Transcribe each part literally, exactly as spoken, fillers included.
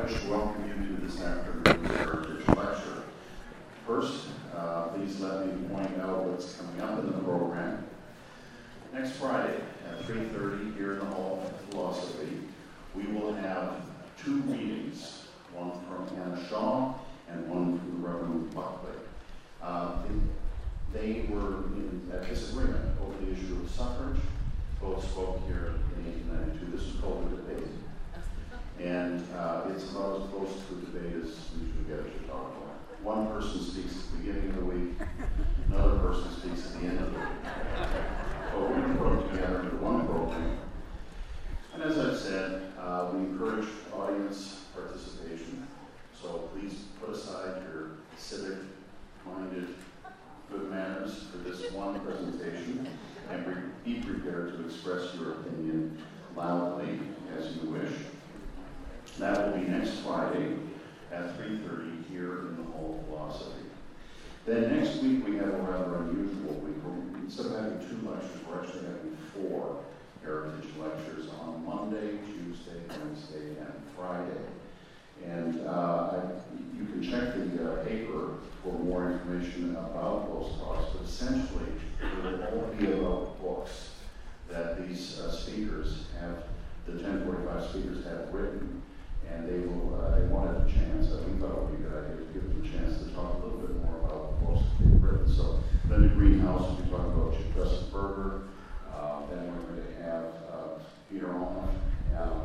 wish to welcome you to this afternoon's Heritage Lecture. First, uh, please let me point out what's coming up in the program. Next Friday at three thirty here in the Hall of Philosophy, we will have two readings, one from Anna Shaw and one from the Reverend Buckley. Uh, they were in a disagreement over the issue of suffrage. Both spoke here in eighteen ninety-two. This was called a debate. And uh, it's about as close to a debate as we usually get at Chautauqua. One person speaks at the beginning of the week, another person speaks at the end of the week. But we're going to put them together into one program. And as I've said, uh, we encourage audience participation. So please put aside your civic-minded good manners for this one presentation and be prepared to express your opinion loudly as you wish. That will be next Friday at three thirty here in the Hall of Philosophy. Then next week we have a rather unusual week. We're, instead of having two lectures, we're actually having four heritage lectures on Monday, Tuesday, Wednesday, and Friday. And uh, I, you can check the uh, paper for more information about those talks, but essentially it will all be about books that these uh, speakers have, the ten forty-five speakers have written. And they will, uh, they wanted a chance, uh, we thought it would be a good idea to give them a chance to talk a little bit more about the books that they've written. So Linda Greenhouse will be talking about Justin Berger. Uh, then we're going to have uh, Peter Allman um,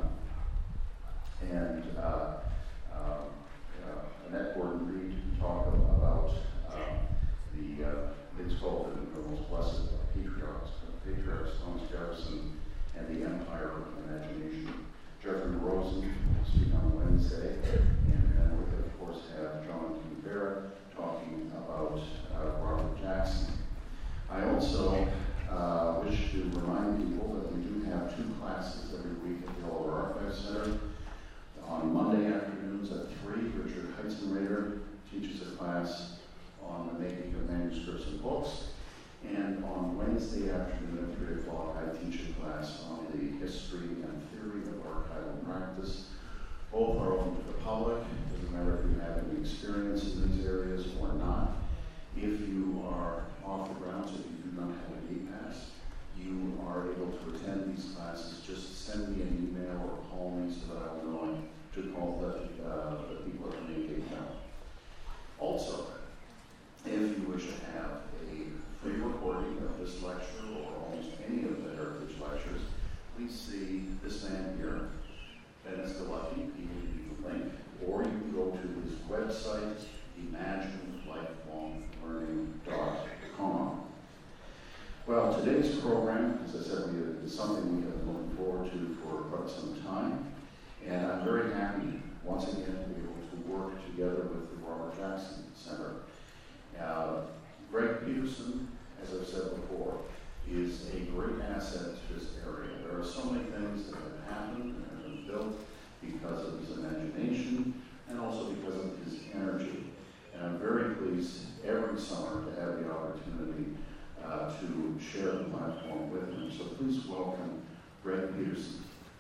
and uh, uh, uh, Annette Gordon-Reed talk about uh, the, uh, it's called the, the most blessed patriarchs, patriarchs, Thomas Jefferson and the Empire of Imagination. Jeffrey Rosen will speak on Wednesday, and then we of course have Jonathan Barrett talking about uh, Robert Jackson. I also uh, wish to remind people that we do have two classes every week at the Oliver Archive Center. On Monday afternoons at three, Richard Heizenrader teaches a class on the making of manuscripts and books. And on Wednesday afternoon at three o'clock, I teach a class on the history and theory of archival practice. Both are open to the public. It doesn't matter if you have any experience in these areas or not. If you are off the grounds, if you do not have a gate pass, you are able to attend these classes. Just send me an email or call me so that I will know to call the, uh, the people at the gate now. Also, if you wish to have a free recording of this lecture or almost any of the heritage lectures, please see this man here, Dennis Galucky, P A D link, or you can go to his website, imagine lifelong learning dot com. Well, today's program, as I said, we, is something we have been looking forward to for quite some time, and I'm very happy once again to be able to work together with the Robert Jackson Center. Uh, Greg Peterson, as I've said before, is a great asset to this area. There are so many things that have happened and have been built because of his imagination and also because of his energy. And I'm very pleased every summer to have the opportunity uh, to share the platform with him. So please welcome Greg Peterson.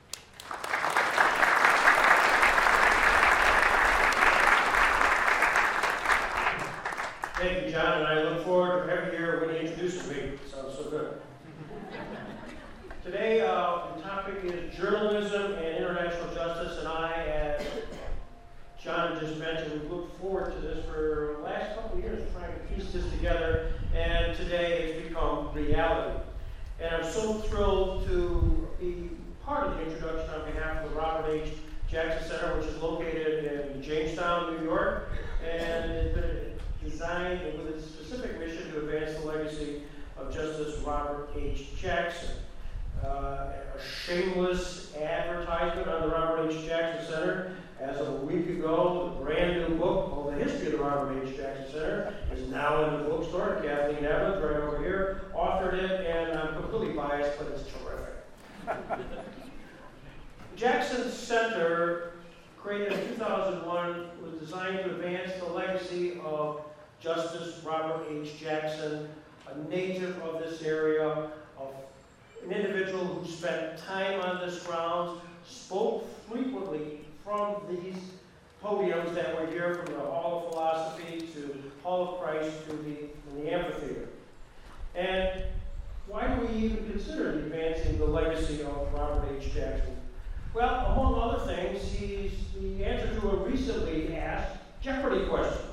Thank you, John, and I look forward to every year when he introduces me. It sounds so good. Today, uh, the topic is journalism and international justice, and I, as John just mentioned, we've looked forward to this for the last couple of years, trying to piece this together, and today it's become reality. And I'm so thrilled to be part of the introduction on behalf of the Robert H. Jackson Center, which is located in Jamestown, New York, and it's been designed with a specific mission to advance the legacy of Justice Robert H. Jackson. Uh, a shameless advertisement on the Robert H. Jackson Center. As of a week ago, the brand new book called The History of the Robert H. Jackson Center is now in the bookstore. Kathleen Evans, right over here, authored it, and I'm completely biased, but it's terrific. Jackson Center, created in two thousand one, was designed to advance the legacy of Justice Robert H. Jackson, a native of this area, of an individual who spent time on this grounds, spoke frequently from these podiums that were here, from the Hall of Philosophy to Hall of Christ to the, the amphitheater. And why do we even consider advancing the legacy of Robert H. Jackson? Well, among other things, he's the answer to a recently asked Jeopardy question.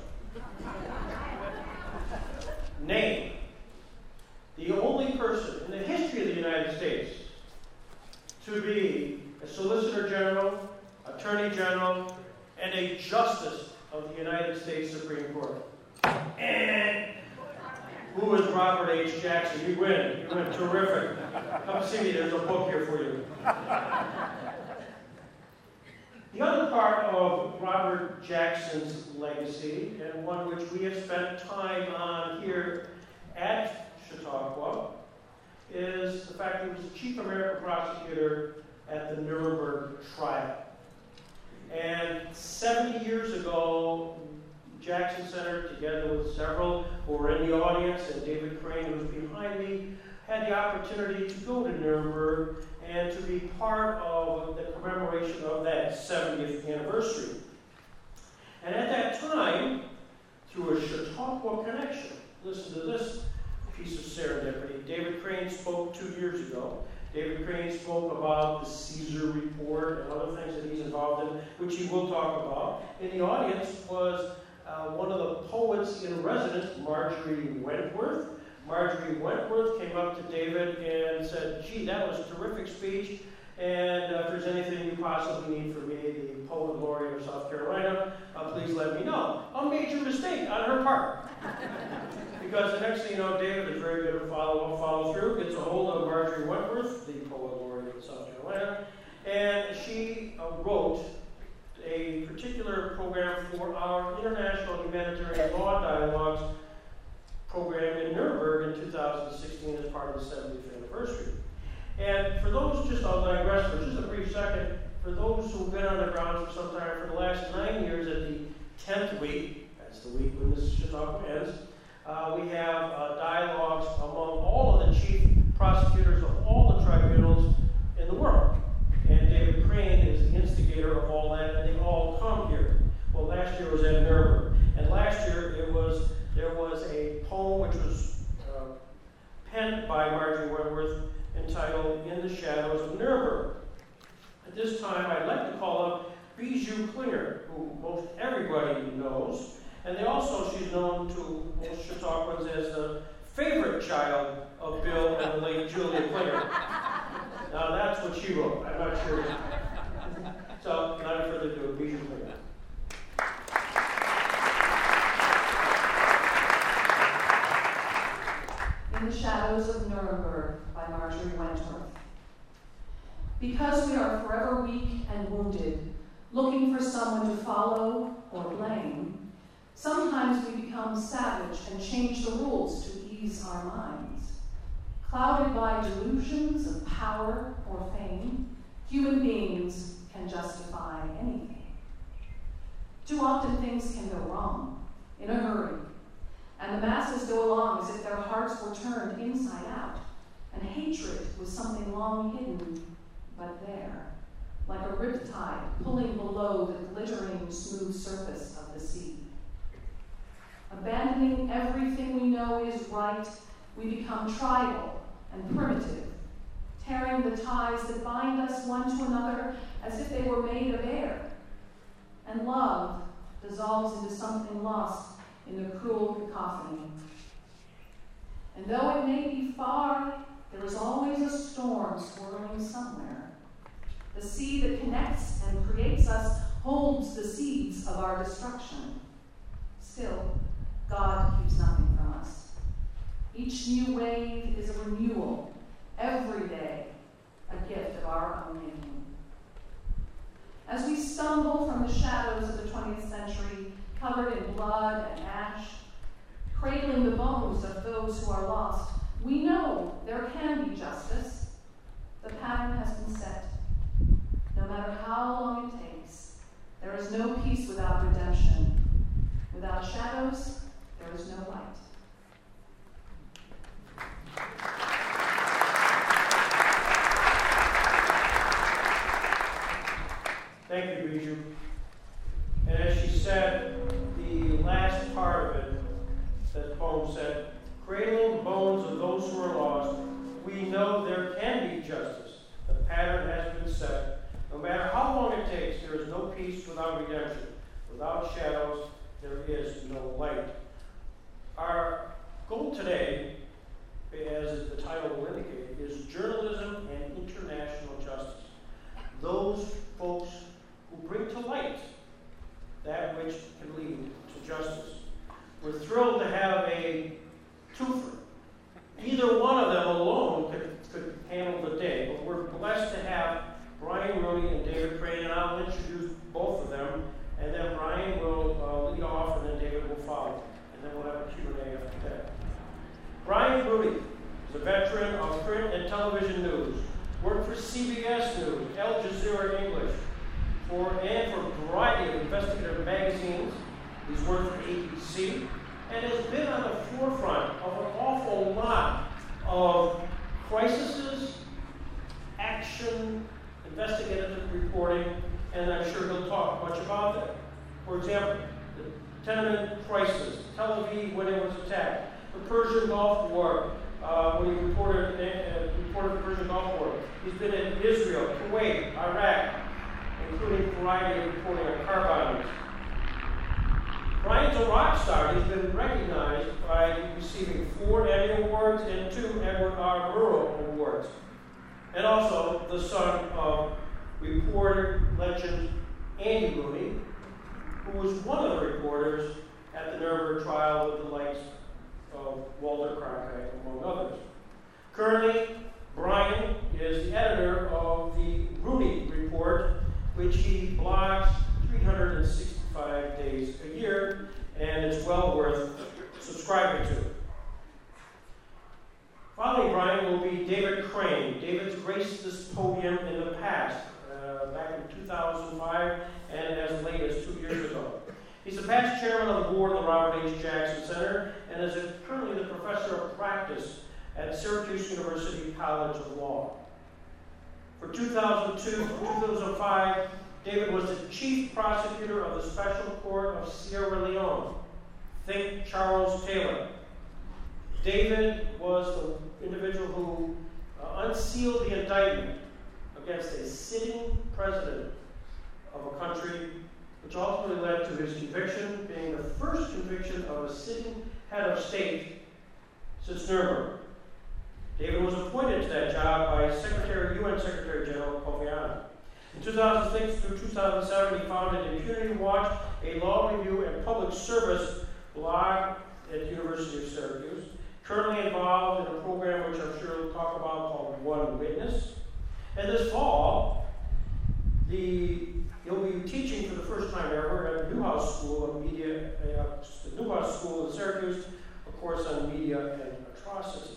Name the only person in the history of the United States to be a Solicitor General, Attorney General, and a Justice of the United States Supreme Court. And who is Robert H. Jackson? You win. You win. Terrific. Come see me. There's a book here for you. The other part of Robert Jackson's legacy, and one which we have spent time on here at Chautauqua, is the fact that he was the chief American prosecutor at the Nuremberg trial. And seventy years ago, Jackson Center, together with several who were in the audience, and David Crane, who was behind me, had the opportunity to go to Nuremberg and to be part of the commemoration of that seventieth anniversary. And at that time, through a Chautauqua connection, listen to this piece of serendipity. David Crane spoke two years ago. David Crane spoke about the Caesar Report and other things that he's involved in, which he will talk about. In the audience was uh, one of the poets in residence, Marjorie Wentworth. Marjorie Wentworth came up to David and said, gee, that was a terrific speech, and uh, if there's anything you possibly need from me, the poet laureate of South Carolina, uh, please let me know. A major mistake on her part. Because the next thing you know, David is very good at follow follow through, gets a hold of Marjorie Wentworth, the poet laureate of South Carolina, and she uh, wrote a particular program for our International Humanitarian Law Dialogues program in Nuremberg in two thousand sixteen as part of the seventieth anniversary. And for those, just I'll digress for just a brief second, for those who've been on the ground for some time, for the last nine years at the tenth week, that's the week when this Chautauqua ends, uh, we have uh, dialogues among all of the chief prosecutors of all the tribunals in the world. And David Crane is the instigator of all that, and they all come here. Well, last year was at Nuremberg, and last year it was there was a poem which was uh, penned by Marjorie Wentworth entitled In the Shadows of Nuremberg. At this time, I'd like to call up Bijou Klinger, who most everybody knows, and they also, she's known to most Chautauquans as the favorite child of Bill and the late Julia Klinger. Now, that's what she wrote. I'm not sure. So, without further ado, Bijou Klinger. In the Shadows of Nuremberg by Marjorie Wentworth. Because we are forever weak and wounded, looking for someone to follow or blame, sometimes we become savage and change the rules to ease our minds. Clouded by delusions of power or fame, human beings can justify anything. Too often things can go wrong in a hurry, and the masses go along as if their hearts were turned inside out, and hatred was something long hidden, but there, like a riptide pulling below the glittering, smooth surface of the sea. Abandoning everything we know is right, we become tribal and primitive, tearing the ties that bind us one to another as if they were made of air. And love dissolves into something lost in the cruel cacophony. And though it may be far, there is always a storm swirling somewhere. The sea that connects and creates us holds the seeds of our destruction. Still, God keeps nothing from us. Each new wave is a renewal, every day a gift of our own making. As we stumble from the shadows of the twentieth century, covered in blood and ash, cradling the bones of those who are lost, we know there can be justice. The pattern has been set. No matter how long it takes, there is no peace without redemption. Without shadows, there is no light. Thank you, Bijou. And as print and television news. Worked for C B S News, Al Jazeera English, for, and for a variety of investigative magazines. He's worked for A B C, and has been on the forefront of an awful lot of crises, action, investigative reporting, and I'm sure he'll talk much about that. For example, the tenement crisis, Tel Aviv when it was attacked, the Persian Gulf War, uh, when he reported, uh, reported the Persian Gulf War. He's been in Israel, Kuwait, Iraq, including a variety of reporting on car bombings. Brian's a rock star. He's been recognized by receiving four Emmy Awards and two Edward R. Murrow Awards. And also the son of reporter legend Andy Rooney, who was one of the reporters at the Nuremberg trial with the likes of Walter Cronkite, among others. Currently, Brian is the editor of the Rooney Report, which he blogs three hundred sixty-five days a year, and it's well worth subscribing to. Following Brian will be David Crane. David's graced this podium in the past, uh, back in two thousand five and as late as two years ago. He's a past chairman of the board of the Robert H. Jackson Center and is a, currently the professor of practice at Syracuse University College of Law. For two thousand two to two thousand five, David was the chief prosecutor of the Special Court of Sierra Leone. Think Charles Taylor. David was the individual who uh, unsealed the indictment against a sitting president of a country, which ultimately led to his conviction, being the first conviction of a sitting head of state since Nuremberg. David was appointed to that job by Secretary, U N Secretary General Kofi Annan. In two thousand six through two thousand seven, he founded Impunity Watch, a law review and public service blog at the University of Syracuse. Currently involved in a program which I'm sure we'll talk about called One Witness. And this fall, the, he'll be teaching for the first time ever at the Newhouse School of Media, uh, the Newhouse School in Syracuse, a course on media and atrocity.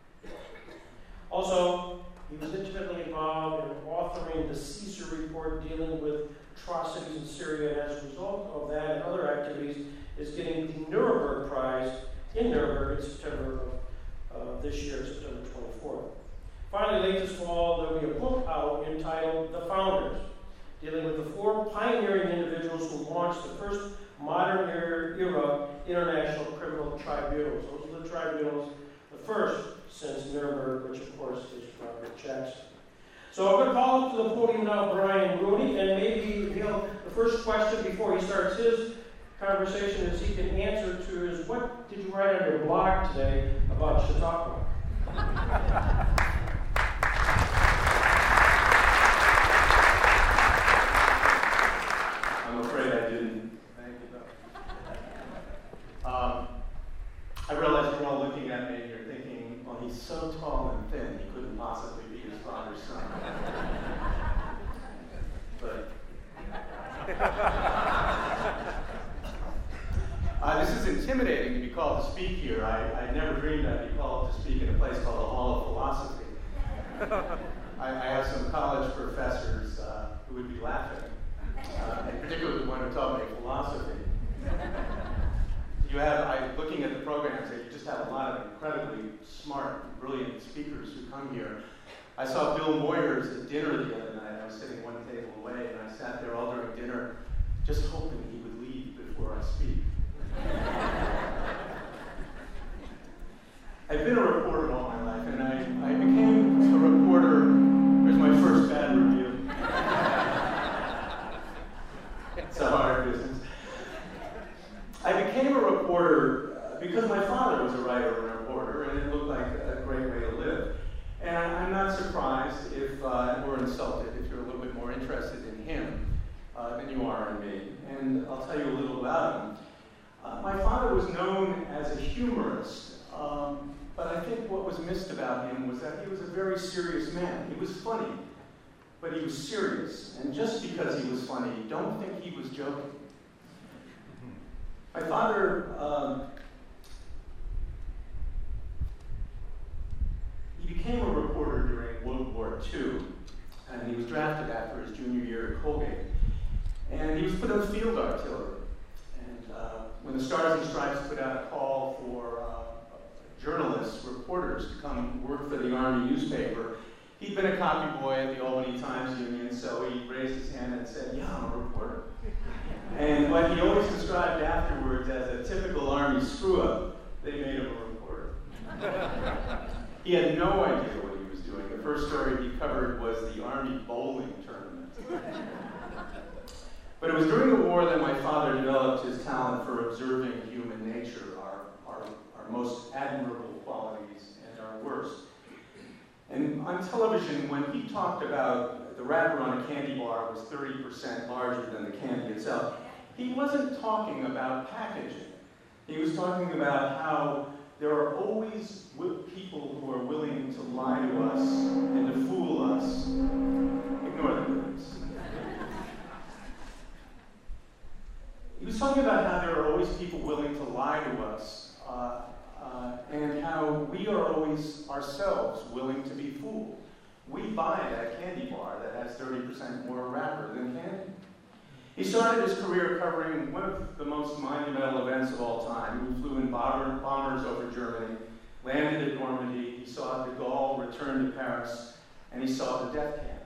Also, he was intimately involved in authoring the Caesar Report dealing with atrocities in Syria, and as a result of that and other activities, is getting the Nuremberg Prize in Nuremberg in September of uh, this year, September twenty-fourth. Finally, late this fall, there will be a book out entitled The Founders, dealing with the four pioneering individuals who launched the first modern era international criminal tribunals. Those are the tribunals, the first since Nuremberg, which of course is Robert Jackson. So I'm going to call up to the podium now Brian Rooney, and maybe he'll, the first question before he starts his conversation is he can answer to is, what did you write on your blog today about Chautauqua? I'm afraid I didn't. Thank you, though. Um, I realize you're all looking at me and you're thinking, well, he's so tall and thin, he couldn't possibly be his father's son. But uh, this is intimidating to be called to speak here. I, I never dreamed I'd be called to speak in a place called the Hall of Philosophy. I, I have some college professors uh, who would be laughing. Uh, in particular, the one who taught me philosophy. You have, I, looking at the programs, you just have a lot of incredibly smart, brilliant speakers who come here. I saw Bill Moyers at dinner the other night. I was sitting one table away, and I sat there all during dinner, just hoping he would leave before I speak. I've been a reporter all my life, and I, I became a reporter. Here's my first bad review. It's a hard business. I became a reporter because my father was a writer and a reporter, and it looked like a great way to live. And I'm not surprised if, uh, or insulted, if you're a little bit more interested in him uh, than you are in me. And I'll tell you a little about him. Uh, my father was known as a humorist, um, but I think what was missed about him was that he was a very serious man. He was funny, but he was serious. And just because he was funny, don't think he was joking. My father, um, he became a reporter and he was drafted after his junior year at Colgate. And he was put on field artillery. And uh, when the Stars and Stripes put out a call for uh, journalists, reporters to come work for the Army newspaper, he'd been a copy boy at the Albany Times-Union, so he raised his hand and said, "Yeah, I'm a reporter." And what he always described afterwards as a typical Army screw-up, they made him a reporter. He had no idea what he was doing. The first story he covered was the Army bowling tournament. But it was during the war that my father developed his talent for observing human nature, our, our, our most admirable qualities and our worst. And on television, when he talked about the wrapper on a candy bar was thirty percent larger than the candy itself, he wasn't talking about packaging. He was talking about how there are always people who are willing to lie to us and to fool us. Ignore the lyrics. He was talking about how there are always people willing to lie to us, uh, uh, and how we are always ourselves willing to be fooled. We buy that candy bar that has thirty percent more wrapper than candy. He started his career covering one of the most monumental events of all time. He flew in bomber, bombers over Germany, landed at Normandy, he saw de Gaulle return to Paris, and he saw the death camps.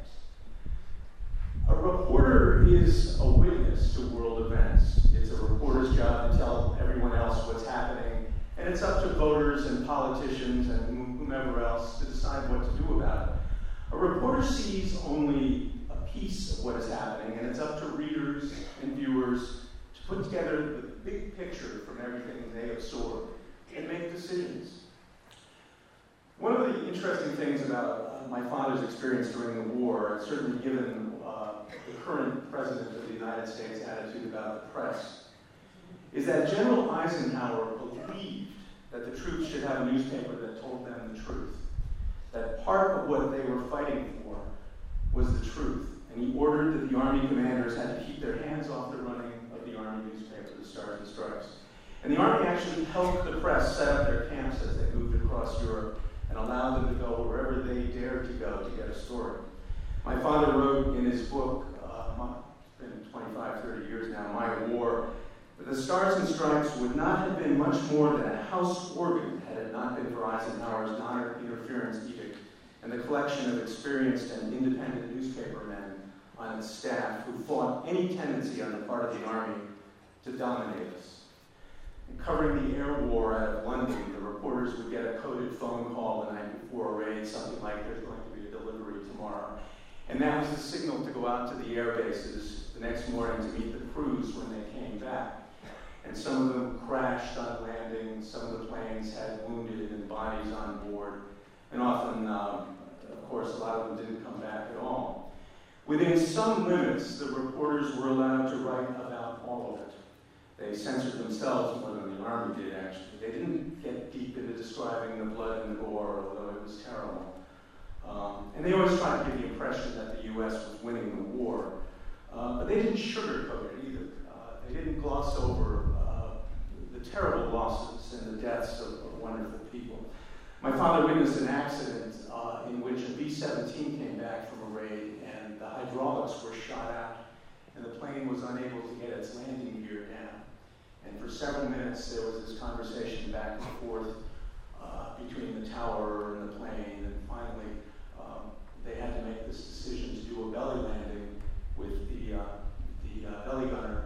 A reporter is a witness to world events. It's a reporter's job to tell everyone else what's happening, and it's up to voters and politicians and whomever else to decide what to do about it. A reporter sees only a piece of what is happening, and it's up to readers and viewers to put together the big picture from everything they absorb and make decisions. One of the interesting things about uh, my father's experience during the war, certainly given uh, the current president of the United States' attitude about the press, is that General Eisenhower believed that the troops should have a newspaper that told them the truth. That part of what they were fighting for was the truth. And he ordered that the Army commanders had to keep their hands off the running of the Army newspaper, the Stars and Stripes. And the Army actually helped the press set up their camps as they moved across Europe and allowed them to go wherever they dared to go to get a story. My father wrote in his book, uh, it's been twenty-five, thirty years now, My War, that the Stars and Stripes would not have been much more than a house organ had it not been for Eisenhower's non-interference edict and the collection of experienced and independent newspapermen on its staff who fought any tendency on the part of the Army to dominate us. In covering the air war out of London, the reporters would get a coded phone call the night before a raid, something like, "There's going to be a delivery tomorrow." And that was the signal to go out to the air bases the next morning to meet the crews when they came back. And some of them crashed on landing, some of the planes had wounded and bodies on board, and often, um, of course, a lot of them didn't come back at all. Within some limits, the reporters were allowed to write about all of it. They censored themselves more than the Army did, actually. They didn't get deep into describing the blood and the gore, although it was terrible. Um, and they always tried to give the impression that the U S was winning the war. Uh, but they didn't sugarcoat it either. Uh, they didn't gloss over uh, the terrible losses and the deaths of, of wonderful people. My father witnessed an accident uh, in which a B seventeen came back from a raid and the hydraulics were shot out and the plane was unable to get its landing gear down. And for several minutes there was this conversation back and forth uh, between the tower and the plane, and finally um, they had to make this decision to do a belly landing with the, uh, the uh, belly gunner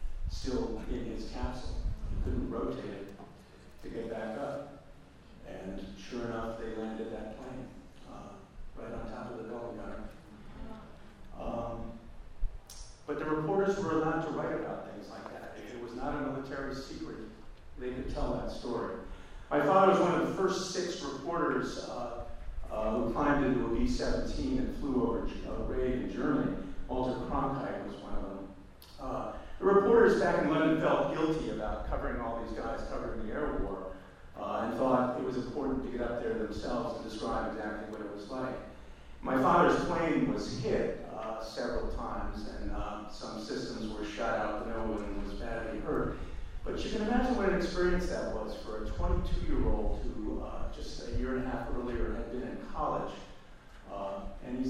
still in his capsule. He couldn't rotate it to get back up. And sure enough, they landed that plane uh, right on top of the belly gunner. Um, but the reporters were allowed to write about things like that. It was not a military secret. They could tell that story. My father was one of the first six reporters uh, uh, who climbed into a B seventeen and flew over a raid in Germany. Walter Cronkite was one of them. Uh, the reporters back in London felt guilty about covering all these guys covering the air war uh, and thought it was important to get up there themselves and describe exactly what it was like. My father's plane was hit uh, several times, and uh, some systems were shot out. No one was badly hurt. But you can imagine what an experience that was for a twenty-two-year-old who uh, just a year and a half earlier had been in college. Uh, and he's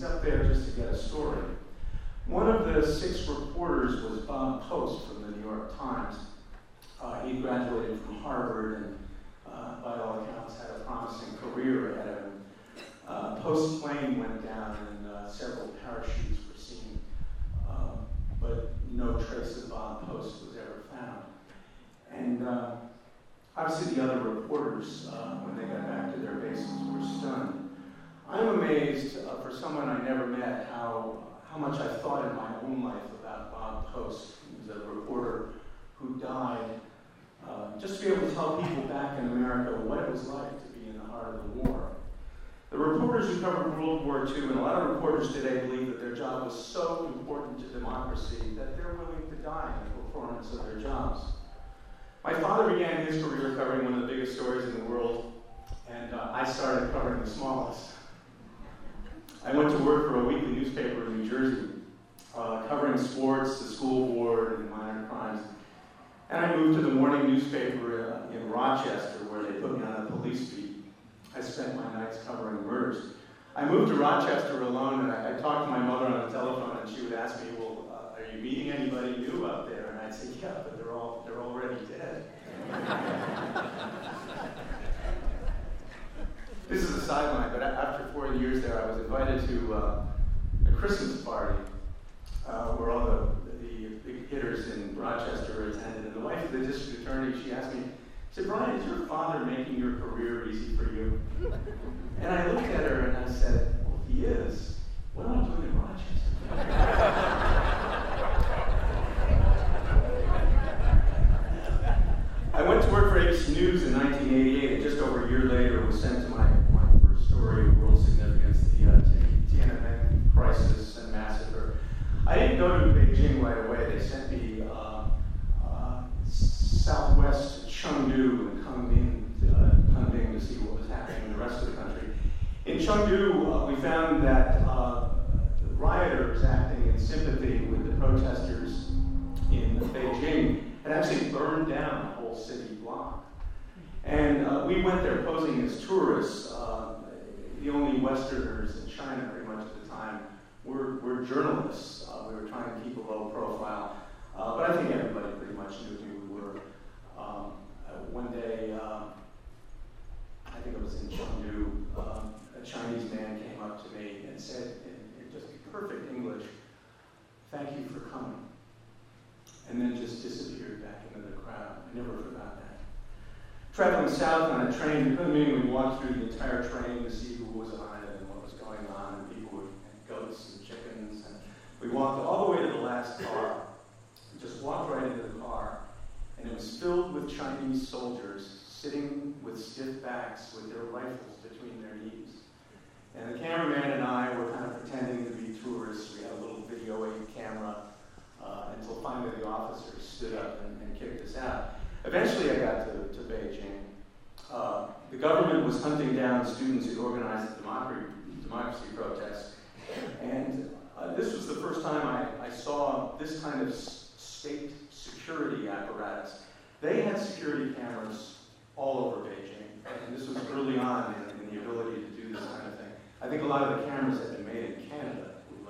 up there just to get a story. One of the six reporters was Bob Post from the New York Times. Uh, he graduated from Harvard and, uh, by all accounts, had a promising career ahead of him. Uh, Post's plane went down and uh, several parachutes were seen, uh, but no trace of Bob Post was ever found. And uh, obviously the other reporters, uh, when they got back to their bases, were stunned. I'm amazed, uh, for someone I never met, how, how much I thought in my own life about Bob Post. He was a reporter who died uh, just to be able to tell people back in America what it was like to be in the heart of the war. The reporters who covered World War Two, and a lot of reporters today believe that their job was so important to democracy that they're willing to die in the performance of their jobs. My father began his career covering one of the biggest stories in the world, and uh, I started covering the smallest. I went to work for a weekly newspaper in New Jersey, uh, covering sports, the school board, and minor crimes. And I moved to the morning newspaper uh, in Rochester, where they put me on a police beat. I spent my nights covering murders. I moved to Rochester alone, and I, I talked to my mother on the telephone, and she would ask me, well, uh, are you meeting anybody new up there? And I'd say, yeah, but they're all they're already dead. This is a sideline, but after four years there, I was invited to uh, a Christmas party uh, where all the, the big hitters in Rochester attended. And the wife of the district attorney, she asked me, she said, Brian, is your father making your career easy for you? And I looked at her and I said, well, if he is, what am I doing in Rochester? I went to work for A B C News in nineteen eighty-eight, and just over a year later was sent to my, my first story of world significance, the uh, Tiananmen crisis and massacre. I didn't go to Beijing right away. They sent me uh, uh, southwest Chengdu and Kunming, uh, Kunming to see what was happening in the rest of the country. In Chengdu, uh, we found that uh, the rioters acting in sympathy with the protesters in Beijing had actually burned down the whole city block. And uh, we went there posing as tourists. Uh, the only Westerners in China pretty much at the time were, were journalists. Uh, we were trying to keep a low profile. Uh, but I think everybody pretty much knew who we were. Um, uh, one day, uh, I think it was in Chengdu, uh, a Chinese man came up to me and said in, in just perfect English, "Thank you for coming." And then just disappeared back into the crowd. I never forgot that. Traveling south on a train to Kunming, we walked through the entire train to see who was on it and what was going on, and people with goats and chickens. And we walked all the way to the last car, and just walked right into the car, and it was filled with Chinese soldiers sitting with stiff backs with their rifles between their knees. And the cameraman and I were kind of pretending to be tourists. We had a little video aid camera. Uh, until finally the officers stood up and, and kicked us out. Eventually I got to, to Beijing. Uh, the government was hunting down students who organized the democracy, democracy protests. And uh, this was the first time I, I saw this kind of s- state security apparatus. They had security cameras all over Beijing. And this was early on in, in the ability to do this kind of thing. I think a lot of the cameras had been made in Canada.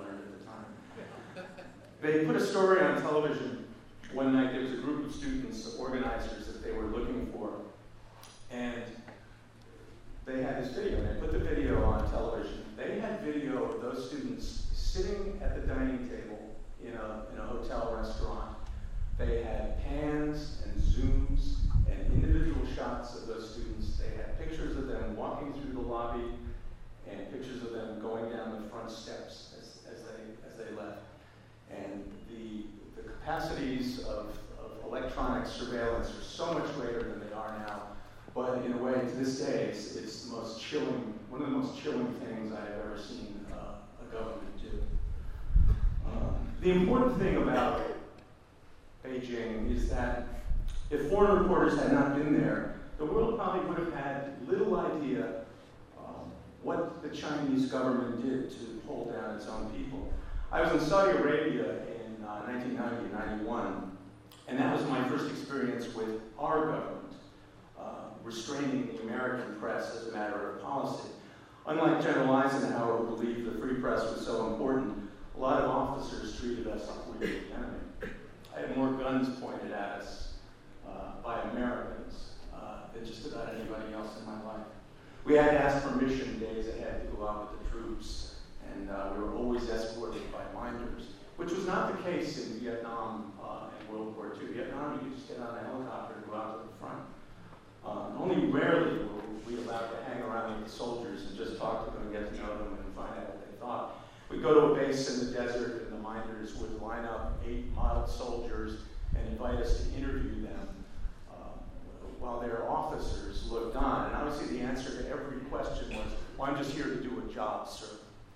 They put a story on television one night. There was a group of students, organizers that they were looking for, and they had this video, and they put the video on television. They had video of those students sitting at the dining table in a, in a hotel restaurant. They had pans and zooms and individual shots of those students. They had pictures of them walking through the lobby and pictures of them going down the front steps as, as, they, as they left. And the, the capacities of, of electronic surveillance are so much greater than they are now. But in a way, to this day, it's, it's the most chilling, one of the most chilling things I have ever seen uh, a government do. Um, the important thing about Beijing is that if foreign reporters had not been there, the world probably would have had little idea um, what the Chinese government did to hold down its own people. I was in Saudi Arabia in uh, nineteen ninety, ninety-one, and that was my first experience with our government, uh, restraining the American press as a matter of policy. Unlike General Eisenhower, who believed the free press was so go to a base in the desert, and the minders would line up eight model soldiers and invite us to interview them uh, while their officers looked on. And obviously the answer to every question was, well, I'm just here to do a job, sir.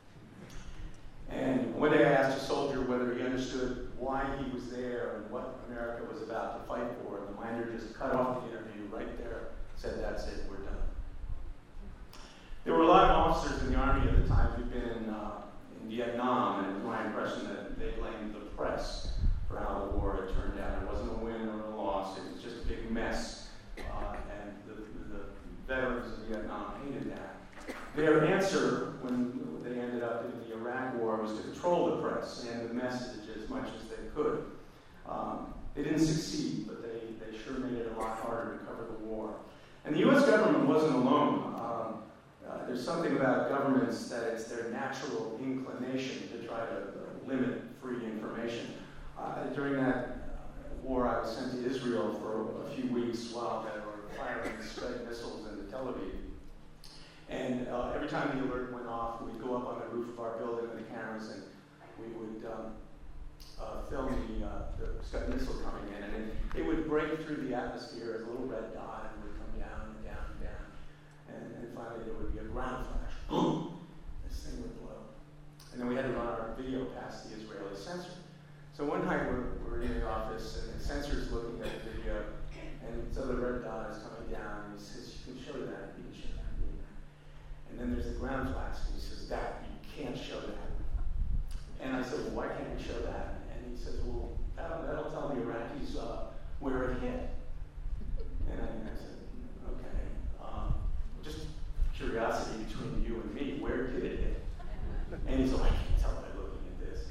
And one day I asked a soldier whether he understood why he was there and what America was about to fight for, and the minder just cut off the interview right there, said, that's it, we're done. There were a lot of officers in the Army at the time who'd been in, uh, in Vietnam, and it was my impression that they blamed the press for how the war had turned out. It wasn't a win or a loss, it was just a big mess, uh, and the, the veterans of Vietnam hated that. Their answer when they ended up in the Iraq War was to control the press and the message as much as they could. Um, they didn't succeed, but they, they sure made it a lot harder to cover the war. And the U S government wasn't alone. Um, uh, there's something about governments that it's their natural inclination to try to uh, limit free information. Uh, during that uh, war, I was sent to Israel for a few weeks while they were firing Scud missiles into Tel Aviv. And uh, every time the alert went off, we'd go up on the roof of our building with the cameras, and we would um, uh, film the, uh, the Scud missile coming in. And it, it would break through the atmosphere as a little red dot, and would come down and down and down. And, and finally, there would be a ground flash. Boom! This thing would blow. And then we had to run our video past the Israeli censor. So one night, we're, we're in the office, and the censor's looking at the video, and so the red dot is coming down, and he says, you can show that, you can show that. And then there's the ground flash, and he says, Dad, you can't show that. And I said, well, why can't we show that? And he says, well, that'll, that'll tell the Iraqis uh, where it hit. And I, I said, okay, um, just curiosity between you and me, where did it hit? And he's like, I can't tell by looking at this.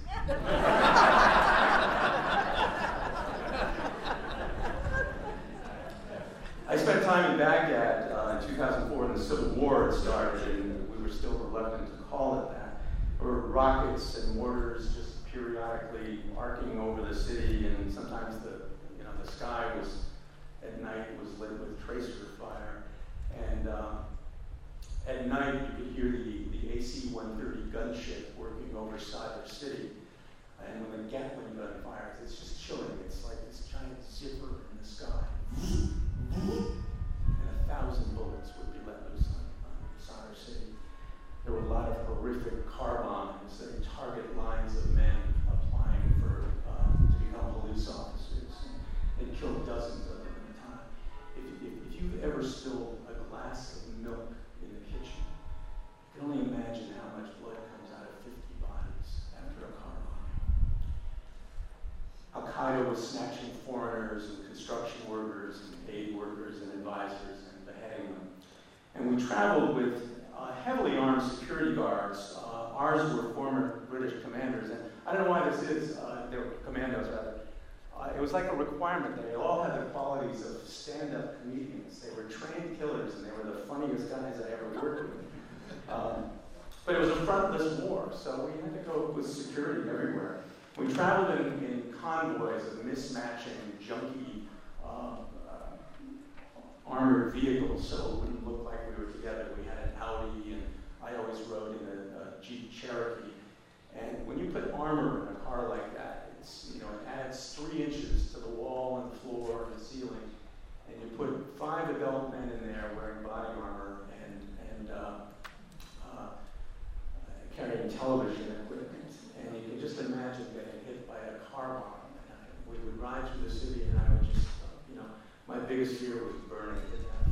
I spent time in Baghdad uh, in two thousand four when the Civil War had started, and we were still reluctant to call it that. There were rockets and mortars just periodically arcing over the city, and sometimes the you know the sky was at night was lit with tracer fire. And um, at night you could hear the, the A C one thirty gunship working over Sadr City. And when the Gatling gun fires, it's just chilling. It's like this giant zipper in the sky. And a thousand bullets would be let loose on, on Sadr City. There were a lot of horrific car bombings that would target lines of men applying for uh, to become police officers. And they killed dozens of them at a time. If, if, if you've ever spilled a glass of milk in the kitchen, you can only imagine how much blood comes out of fifty bodies after a car bombing. Al-Qaeda was snatching foreigners and construction workers and aid workers and advisors and beheading them. And we traveled with uh, heavily armed security guards. Uh, ours were former British commanders. And I don't know why this is, uh, they were commandos rather. Uh, it was like a requirement. They all had the qualities of stand-up comedians. They were trained killers, and they were the funniest guys I ever worked with. Um, but it was a frontless war, so we had to go with security everywhere. We traveled in, in convoys of mismatching, junky, uh, uh, armored vehicles, so it wouldn't look like we were together. We had an Audi, and I always rode in a, a Jeep Cherokee. And when you put armor in a car like that, it's, you know, it adds three inches to the wall and the floor and the ceiling. And you put five adult men in there wearing body armor and, and uh, uh, carrying television equipment. And you can just imagine getting hit by a car bomb. And I, we would ride through the city, and I would just, uh, you know, my biggest fear was burning to death.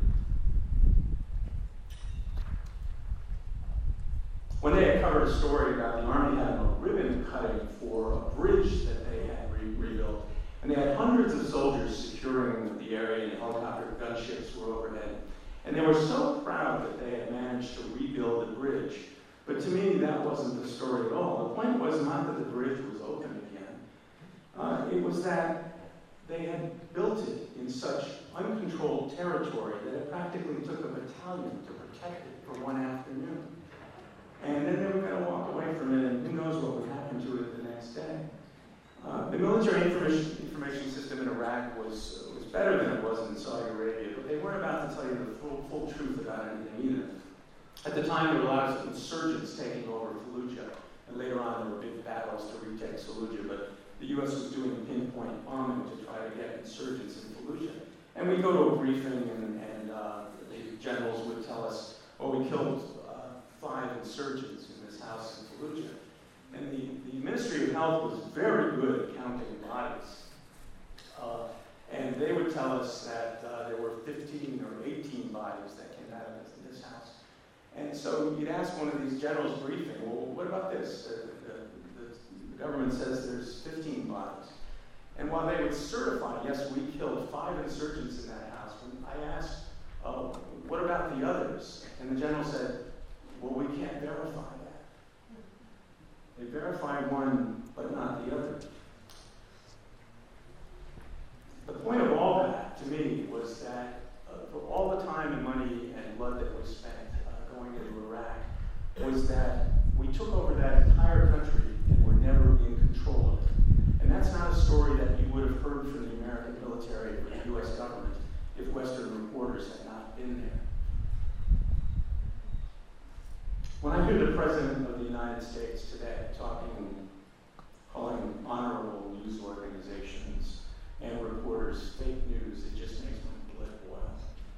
One day I covered a story about the Army having a ribbon cutting for a bridge that they had re- rebuilt. And they had hundreds of soldiers securing the area, and helicopter gunships were overhead. And they were so proud that they had managed to rebuild the bridge. But to me, that wasn't the story at all. The point was not that the bridge was open again. Uh, it was that they had built it in such uncontrolled territory that it practically took a battalion to protect it for one afternoon. And then they were going to walk away from it, and who knows what would happen to it the next day. Uh, the military information, information system in Iraq was, uh, was better than it was in Saudi Arabia, but they weren't about to tell you the full, full truth about anything either. At the time, there were a lot of insurgents taking over Fallujah and later on there were big battles to retake Fallujah, but the U S was doing pinpoint bombing to try to get insurgents in Fallujah. And we'd go to a briefing, and, and uh, the generals would tell us, oh, we killed uh, five insurgents in this house in Fallujah. And the, the Ministry of Health was very good at counting bodies. Uh, and they would tell us that uh, there were fifteen or eighteen bodies that came out of this, this house. And so you'd ask one of these generals briefing, well, what about this? The, the, the, the government says there's fifteen bodies. And while they would certify, yes, we killed five insurgents in that house, when I asked, oh, what about the others? And the general said, well, we can't verify that. They verified one, but not the other. The point of all that, to me, was that uh, for all the time and money and blood that was spent uh, going into Iraq, was that we took over that entire country and were never in control of it. And that's not a story that you would have heard from the American military or the U S government if Western reporters had not been there. When I hear the President of the United States today talking, calling honorable news organizations and reporters fake news, it just makes my blood boil.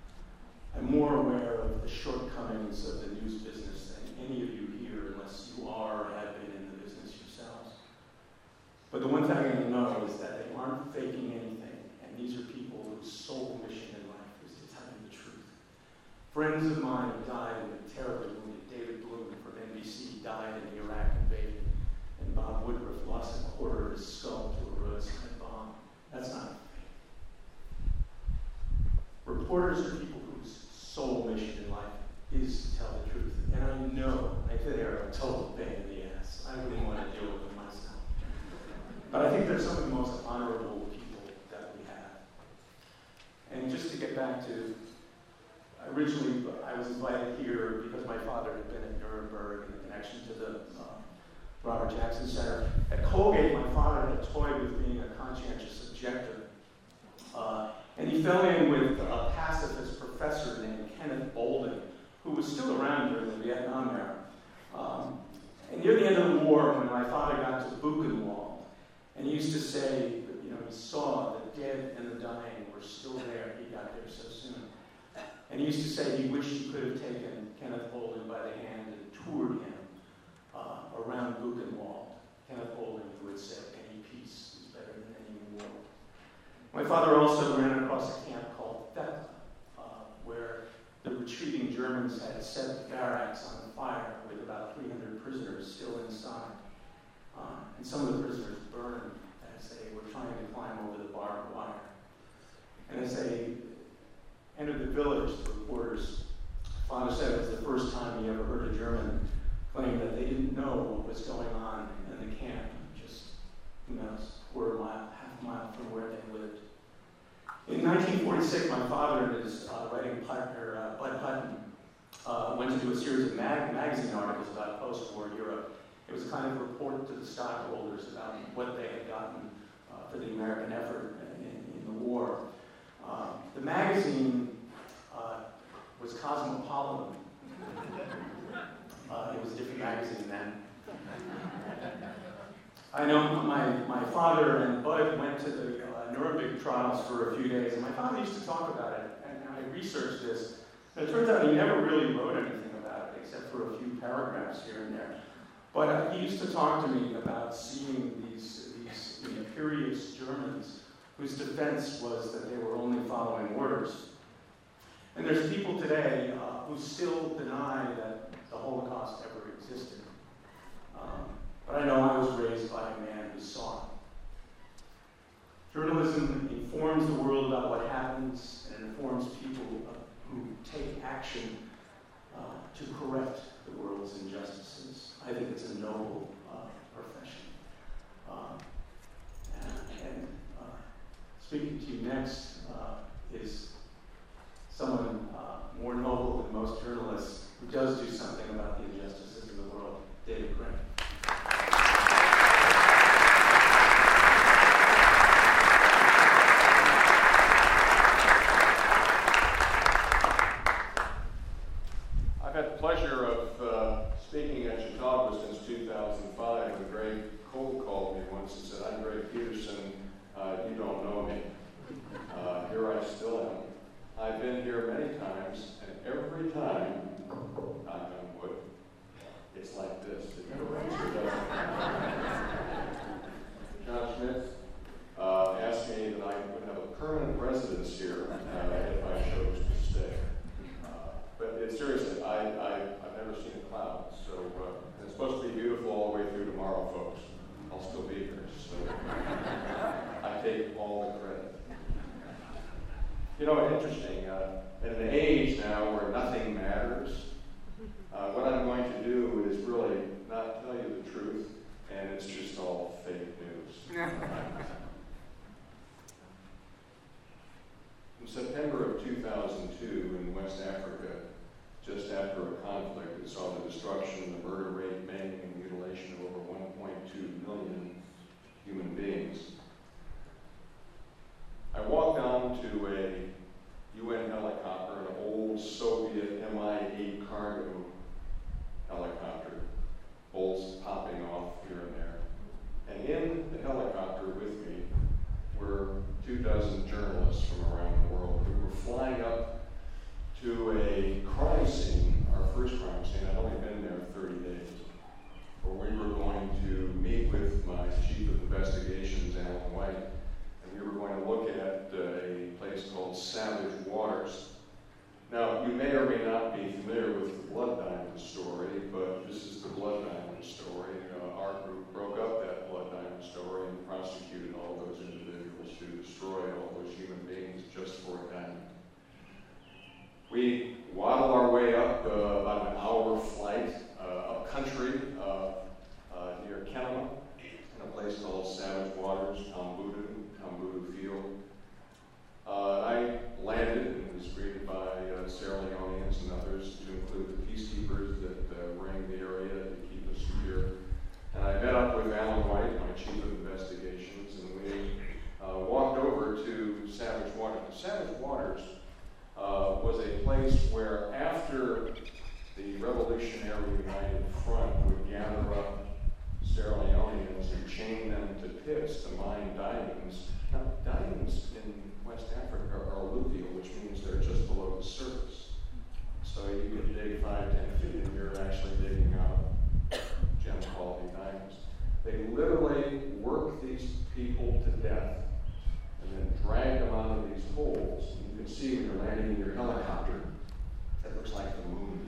I'm more aware of the shortcomings of the news business than any of you here, unless you are or have been in the business yourselves. But the one thing I know is that they aren't faking anything, and these are people whose sole mission in life is to tell you the truth. Friends of mine have died and been terribly wounded. David Bloom from N B C died in the Iraq invasion, and Bob Woodruff lost a quarter of his skull to a roadside bomb. That's not fake. Reporters are people whose sole mission in life is to tell the truth. And I know I fit there a total pain in the ass. I wouldn't want to deal with it myself. But I think they're some of the most honorable people that we have. And just to get back to, originally I was invited here because my father had been at Nuremberg in connection to the uh, Robert Jackson Center. At Colgate, my father had toyed with being a conscientious objector. Uh, and he fell in with a pacifist professor named Kenneth Bolden, who was still around during the Vietnam era. Um, and near the end of the war, when my father got to Buchenwald, and he used to say, that, you know, he saw the dead and the dying were still there. He got there so soon. And he used to say he wished he could have taken Kenneth Bolden by the hand and toured him uh, around Buchenwald. Kenneth Bolden, who would say, any peace is better than any war. My father also ran across a camp called Thekla, uh, where the retreating Germans had set the barracks on fire with about three hundred prisoners still inside. Uh, and some of the prisoners burned as they were trying to climb over the barbed wire. And as they entered the village, the reporters, father said it was the first time he ever heard a German claim that they didn't know what was going on in the camp, just, who knows, a quarter mile, half a mile from where they lived. In nineteen forty-six, my father and his uh, writing partner, uh, Bud Hutton, uh, went to do a series of mag- magazine articles about post-war Europe. It was a kind of report to the stockholders about what they had gotten uh, for the American effort in, in the war. Uh, the magazine uh, was Cosmopolitan. Uh, it was a different magazine then. I know my, my father and Bud went to the uh, Nuremberg trials for a few days, and my father used to talk about it, and I researched this. And it turns out he never really wrote anything about it, except for a few paragraphs here and there. But uh, he used to talk to me about seeing these, these imperious Germans whose defense was that they were only following orders. And there's people today uh, who still deny that the Holocaust ever existed. Um, but I know I was raised by a man who saw it. Journalism informs the world about what happens and informs people uh, who take action uh, to correct the world's injustices. I think it's a noble uh, profession. Uh, and and uh, speaking to you next uh, is someone uh, more noble than most journalists who does do something about the injustices in the world, David Crane. I've had the pleasure of uh, speaking at Chicago since two thousand uh, you don't know me. Uh, here I still am. I've been here many times, and every time, knock on wood, it's like this. It never rains or doesn't. John Schmidt uh, asked me that I would have a permanent residence here uh, if I chose to stay. Uh, but it, seriously, I, I, I've never seen a cloud, so uh, it's supposed to be beautiful all the way through tomorrow, folks. I'll still be here, so I take all the credit. You know, interesting, uh, at an age now where nothing matters, uh, what I'm going to do is really not tell you the truth, and it's just all fake news. In September of two thousand two in West Africa, just after a conflict that saw the destruction, the murder rate, maiming, and mutilation of over one point two million human beings, I walked on to a U N helicopter, an old Soviet M I eight cargo helicopter, bolts popping off here and there. And in the helicopter with me were two dozen journalists from around the world who were flying up to a crime scene, our first crime scene. I'd only been there thirty days, where we were going to meet with my chief of investigations, Alan White, and we were going to look at uh, a place called Savage Waters. Now, you may or may not be familiar with the Blood Diamond story, but this is the Blood Diamond story. Uh, our group broke up that Blood Diamond story and prosecuted all those individuals who destroyed all those human beings just for a diamond. We waddle our way up uh, about an hour flight uh, up country uh, uh, near Kenema, in a place called Savage Waters, Kambudu, Kambudu Field. Uh, I landed and was greeted by uh, Sierra Leoneans and others, to include the peacekeepers that uh, ring the area to keep us secure. And I met up with Alan White, my chief of investigations, and we uh, walked over to Savage Waters. Savage Waters uh, was a place where, after the Revolutionary United Front would gather up Sierra Leoneans and chain them to pits to mine diamonds. Now, diamonds in West Africa are alluvial, which means they're just below the surface. So you can dig five, ten feet, and you're actually digging out gem quality diamonds. They literally work these people to death and then drag them out of these holes. And you can see when you're landing in your helicopter, that looks like the moon,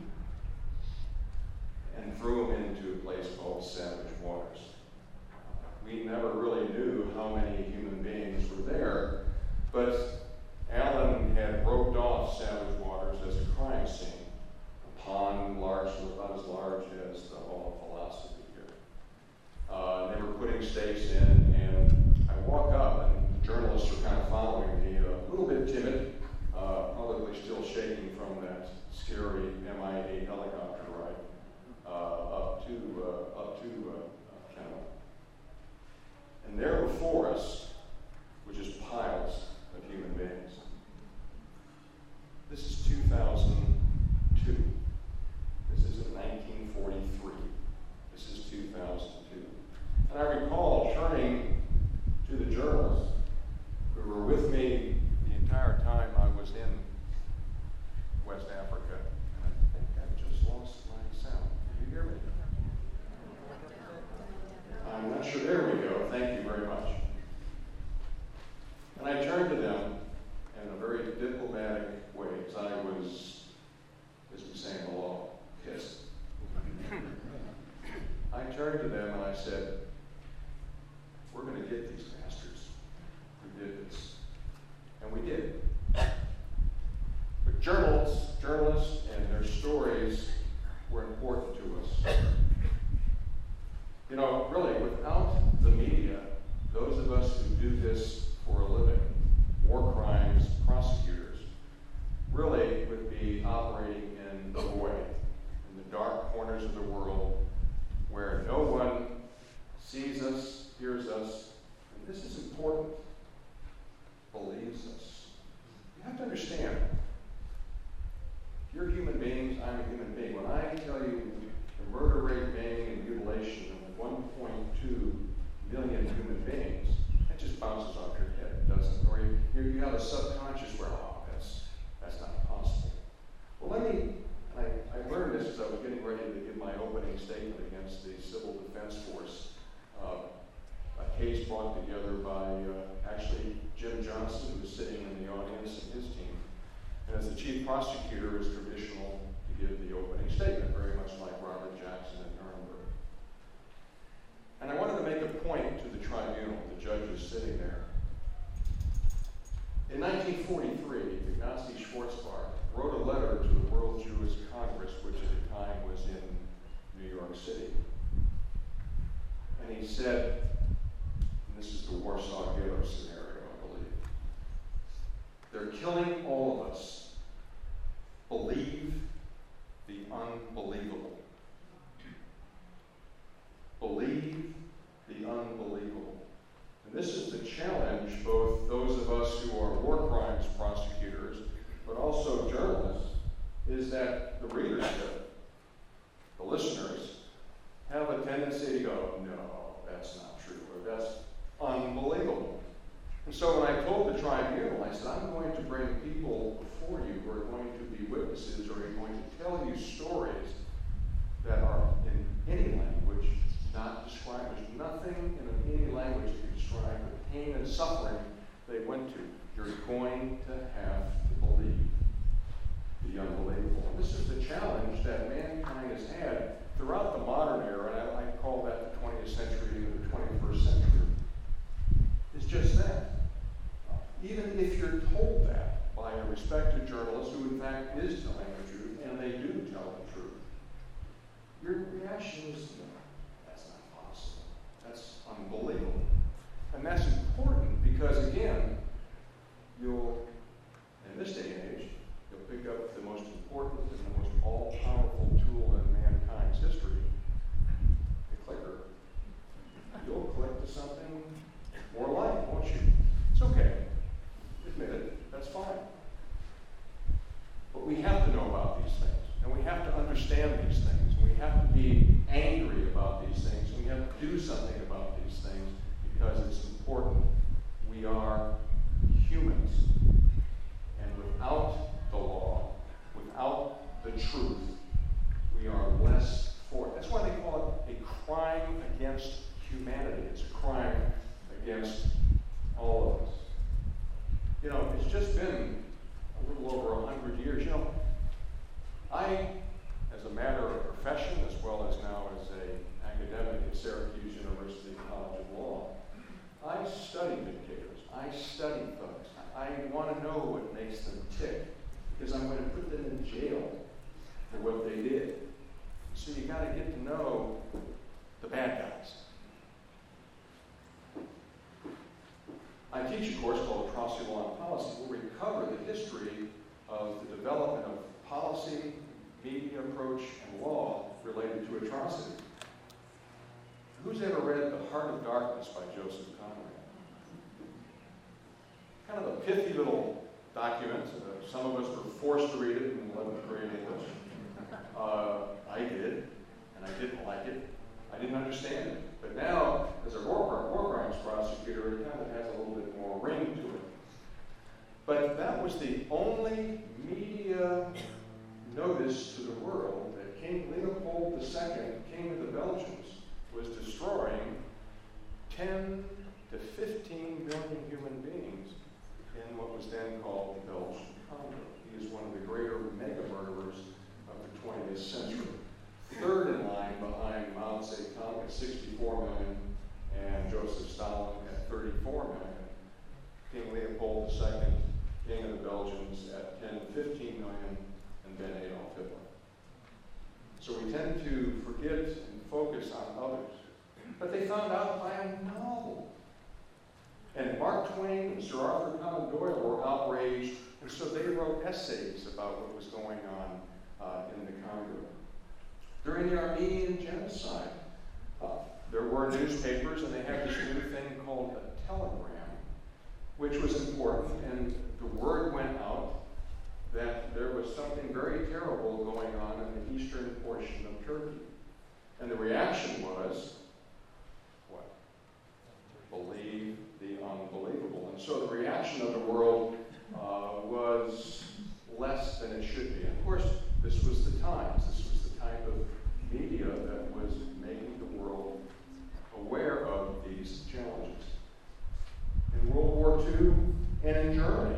and threw them into a place called Savage Waters. We never really knew how many human beings were there, but Alan had roped off Savage Waters as a crime scene, a pond large, about as large as the Hall of Philosophy here. Uh, they were putting stakes in, and I walk up, and the journalists are kind of following me, a little bit timid, uh, probably still shaking from that scary M I eight helicopter ride uh, up to uh, up to uh, Kenema. And there before us were just piles of human beings. This is two thousand two. This isn't nineteen forty-three. This is two thousand two. And I recall turning to the journalists who were with me the entire time I was in West Africa. And I think I've just lost my sound. Can you hear me? I'm not sure. There we go. Thank you very much. And I turned to them in a very diplomatic way, because I was, as we say in the law, pissed. I turned to them and I said, we're going to get these bastards who did this. And we did. But journalists, journalists and their stories were important to us. You know, really, without the media, those of us who do this for a living, war crimes prosecutors, really would be operating in the void, in the dark corners of the world, where no one sees us, hears us, and this is important, believes us. You have to understand, you're human beings, I'm a human being. When I tell you the murder rate, maiming, and mutilation of one point two million human beings, that just bounces off your case brought together by uh, actually Jim Johnson, who's sitting in the audience, and his team. And as the chief prosecutor, it's traditional to give the opening statement, very much like Robert Jackson at Nuremberg. And I wanted to make a point to the tribunal, the judges sitting there. In nineteen forty-three, Ignacy Schwarzbart wrote a letter to the World Jewish Congress, which at the time was in New York City. And he said, and this is the Warsaw Ghetto scenario, I believe, they're killing all of us. Believe the unbelievable. Believe the unbelievable. And this is the challenge, both those of us who are war crimes prosecutors, but also journalists, is that the readership, the listeners, have a tendency to go, no, that's not true, or that's unbelievable. And so when I told the tribunal, I said, I'm going to bring people before you who are going to be witnesses or are going to tell you stories that are in any language not described. There's nothing in any language that can describe the pain and suffering they went to. You're going to have to believe the unbelievable. And this is the challenge that mankind has had throughout the modern era, and I, I call that the twentieth century and the twenty-first century. It's just that. Even if you're told that by a respected journalist who in fact is telling the truth, and they do tell the truth, your reaction is, no, that's not possible. That's unbelievable. And that's important because, again, you'll, in this day and age, you'll pick up the most important and the most all-powerful tool in mankind's history, the clicker. You'll click to something more like, won't you? It's okay. Admit it. That's fine. But we have to know about these things, and we have to understand these things, and we have to be angry about these things, and we have to do something about these things because it's important. We are humans, and without the law, without the truth, we are less for it. That's why they call it a crime against humanity. It's a crime against all of us. You know, it's just been a little over a hundred years. You know, I, as a matter of profession, as well as now as an academic at Syracuse University College of Law, I study dictators. I study thugs. I want to know what makes them tick, because I'm going to put them in jail for what they did. So you got to get to know the bad guys. I teach a course called Atrocity, Law, and Policy, where we cover the history of the development of policy, media approach, and law related to atrocity. Who's ever read The Heart of Darkness by Joseph Conrad? Kind of a pithy little document. Uh, some of us were forced to read it in eleventh grade English. Uh, I did, and I didn't like it. I didn't understand it. But now, as a war, war crimes prosecutor, it kind of has a little bit more ring to it. But that was the only media notice to the world that King Leopold the Second, King of the Belgians, was destroying ten to fifteen million human beings in what was then called the Belgian Congo. He is one of the greater mega murderers of the twentieth century. Third in line behind Mao Zedong at sixty-four million and Joseph Stalin at thirty-four million. King Leopold the Second, King of the Belgians at ten to fifteen million, and then Adolf Hitler. So we tend to forget and focus on others. But they found out by a novel. And Mark Twain and Sir Arthur Conan Doyle were outraged, and so they wrote essays about what was going on uh, in the Congo. During the Armenian genocide, uh, there were newspapers, and they had this new thing called a telegram, which was important, and the word went out that there was something very terrible going on in the eastern portion of Turkey. And the reaction was, what? Believe the unbelievable. And so the reaction of the world uh, was less than it should be. And of course, this was the times. This was the type of media that was making the world aware of these challenges. And in Germany,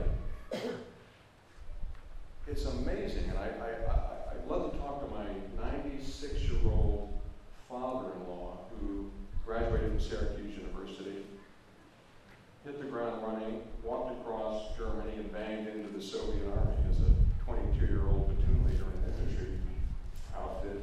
it's amazing, and I, I, I, I'd love to talk to my ninety-six-year-old father-in-law who graduated from Syracuse University, hit the ground running, walked across Germany, and banged into the Soviet Army as a twenty-two-year-old platoon leader in the infantry outfit.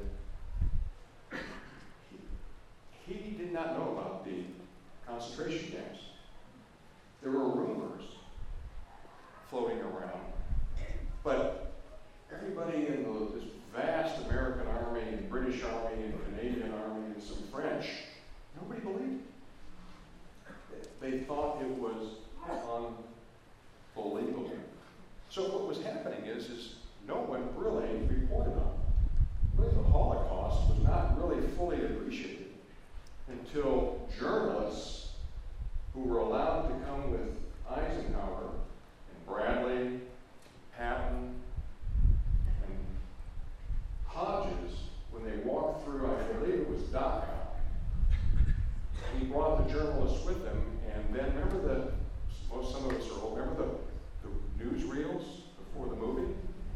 He, he did not know about the concentration camps. There were rumors floating around, but everybody in the, this vast American army and British army and Canadian army and some French, nobody believed it. They thought it was unbelievable. So what was happening is, is no one really reported on it. Really, the Holocaust was not really fully appreciated until journalists who were allowed to come with Eisenhower and Bradley, Patton, and Hodges, when they walked through, I believe it was Dachau, he brought the journalists with him, and then remember the, most some of us are old, remember the, the newsreels before the movie?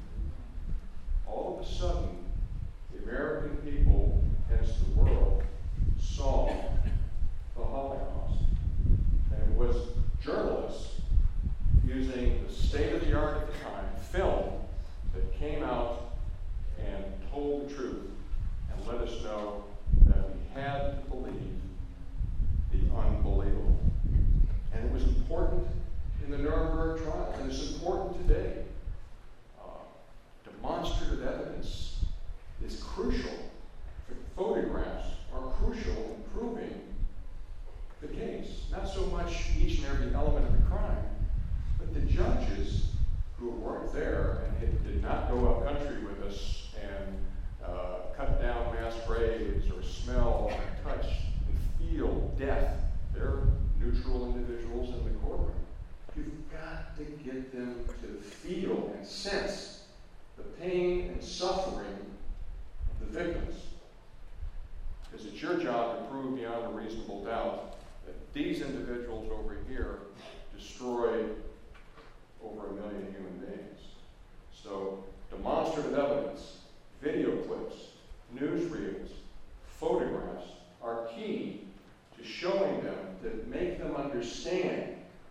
All of a sudden, the American people, hence the world, saw the Holocaust. And it was journalists using the state-of-the-art at the time, film, that came out and told the truth and let us know that we had to believe the unbelievable. And it was important in the Nuremberg trial, and it's important today. Uh, demonstrative evidence is crucial. Photographs are crucial in proving the case. Not so much each and every element of the crime, but the judges who weren't there and did not go up country with us and uh, cut down mass graves or smell and touch and feel death. They're neutral individuals in the courtroom. You've got to get them to feel and sense the pain and suffering of the victims. Because it's your job to prove beyond a reasonable doubt that these individuals over here destroyed over a million human beings. So, demonstrative evidence, video clips, newsreels, photographs are key to showing them, to make them understand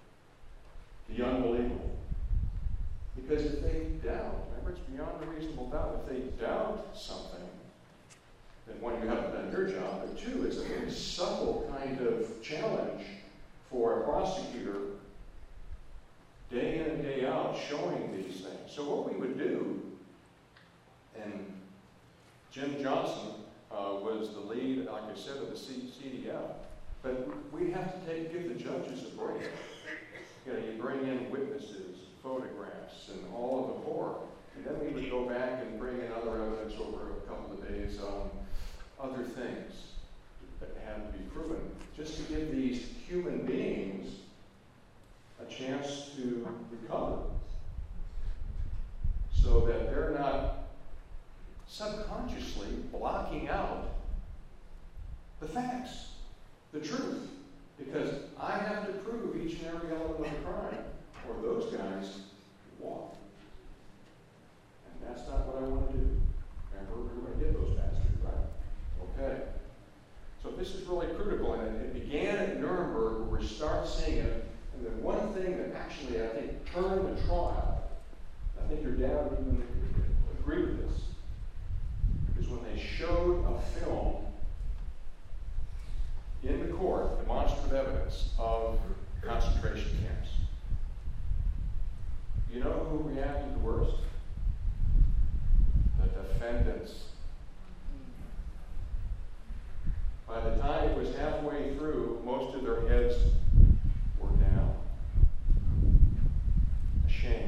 the unbelievable. Because if they doubt, remember it's beyond a reasonable doubt, if they doubt something, then one, you haven't done your job, but two, it's a very subtle kind of challenge for a prosecutor day in and day out showing these things. So what we would do, and Jim Johnson uh, was the lead, like I said, of the C D F, but we have to take, give the judges a break. You know, you bring in witnesses, photographs, and all of the horror, and then we would go back and bring in other evidence over a couple of days on other things that had to be proven, just to give these human beings a chance to recover so that they're not subconsciously blocking out the facts, the truth. Because I have to prove each and every element of the crime, or those guys walk. And that's not what I want to do. Remember, we're going to get those bastards, right? Okay. So this is really critical, and it, it began at Nuremberg, where we start seeing it. And then one thing that actually, I think, turned the trial, I think your dad would even agree with this, is when they showed a film in the court, demonstrative evidence of concentration camps. You know who reacted the worst? The defendants. By the time it was halfway through, most of their heads were down. Ashamed.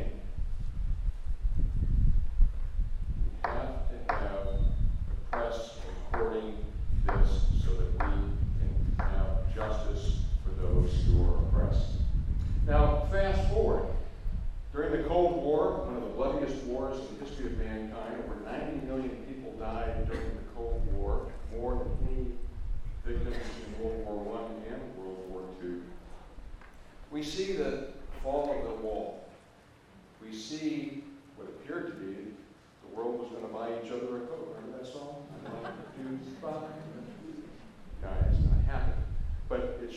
We have to have the press reporting this so that we can have justice for those who are oppressed. Now, fast forward. During the Cold War, one of the bloodiest wars in the history of mankind, over ninety million people died during the Cold War, more than any victims in World War One and World War Two. We see the fall of the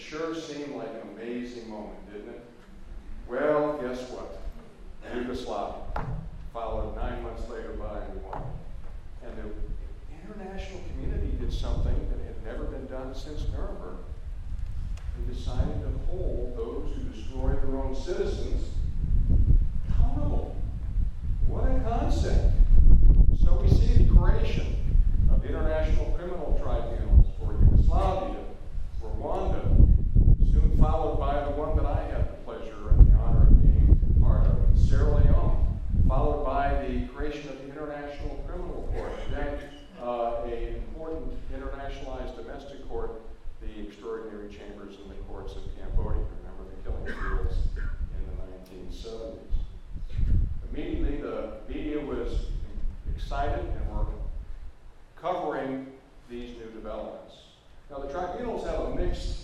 sure seemed like an amazing moment, didn't it? Well, guess what? Yugoslavia, followed nine months later by one. And the international community did something that had never been done since Nuremberg. They decided to hold those who destroy their own citizens accountable. What a concept. So we see the creation of international criminal tribunals for Yugoslavia, Rwanda, soon followed by the one that I had the pleasure and the honor of being part of, Sierra Leone, followed by the creation of the International Criminal Court, and then uh, an important internationalized domestic court, the extraordinary chambers and the courts of Cambodia. Remember the killing fields in the nineteen seventies. Immediately, the media was excited and were covering these new developments. Now, the tribunals have a mixed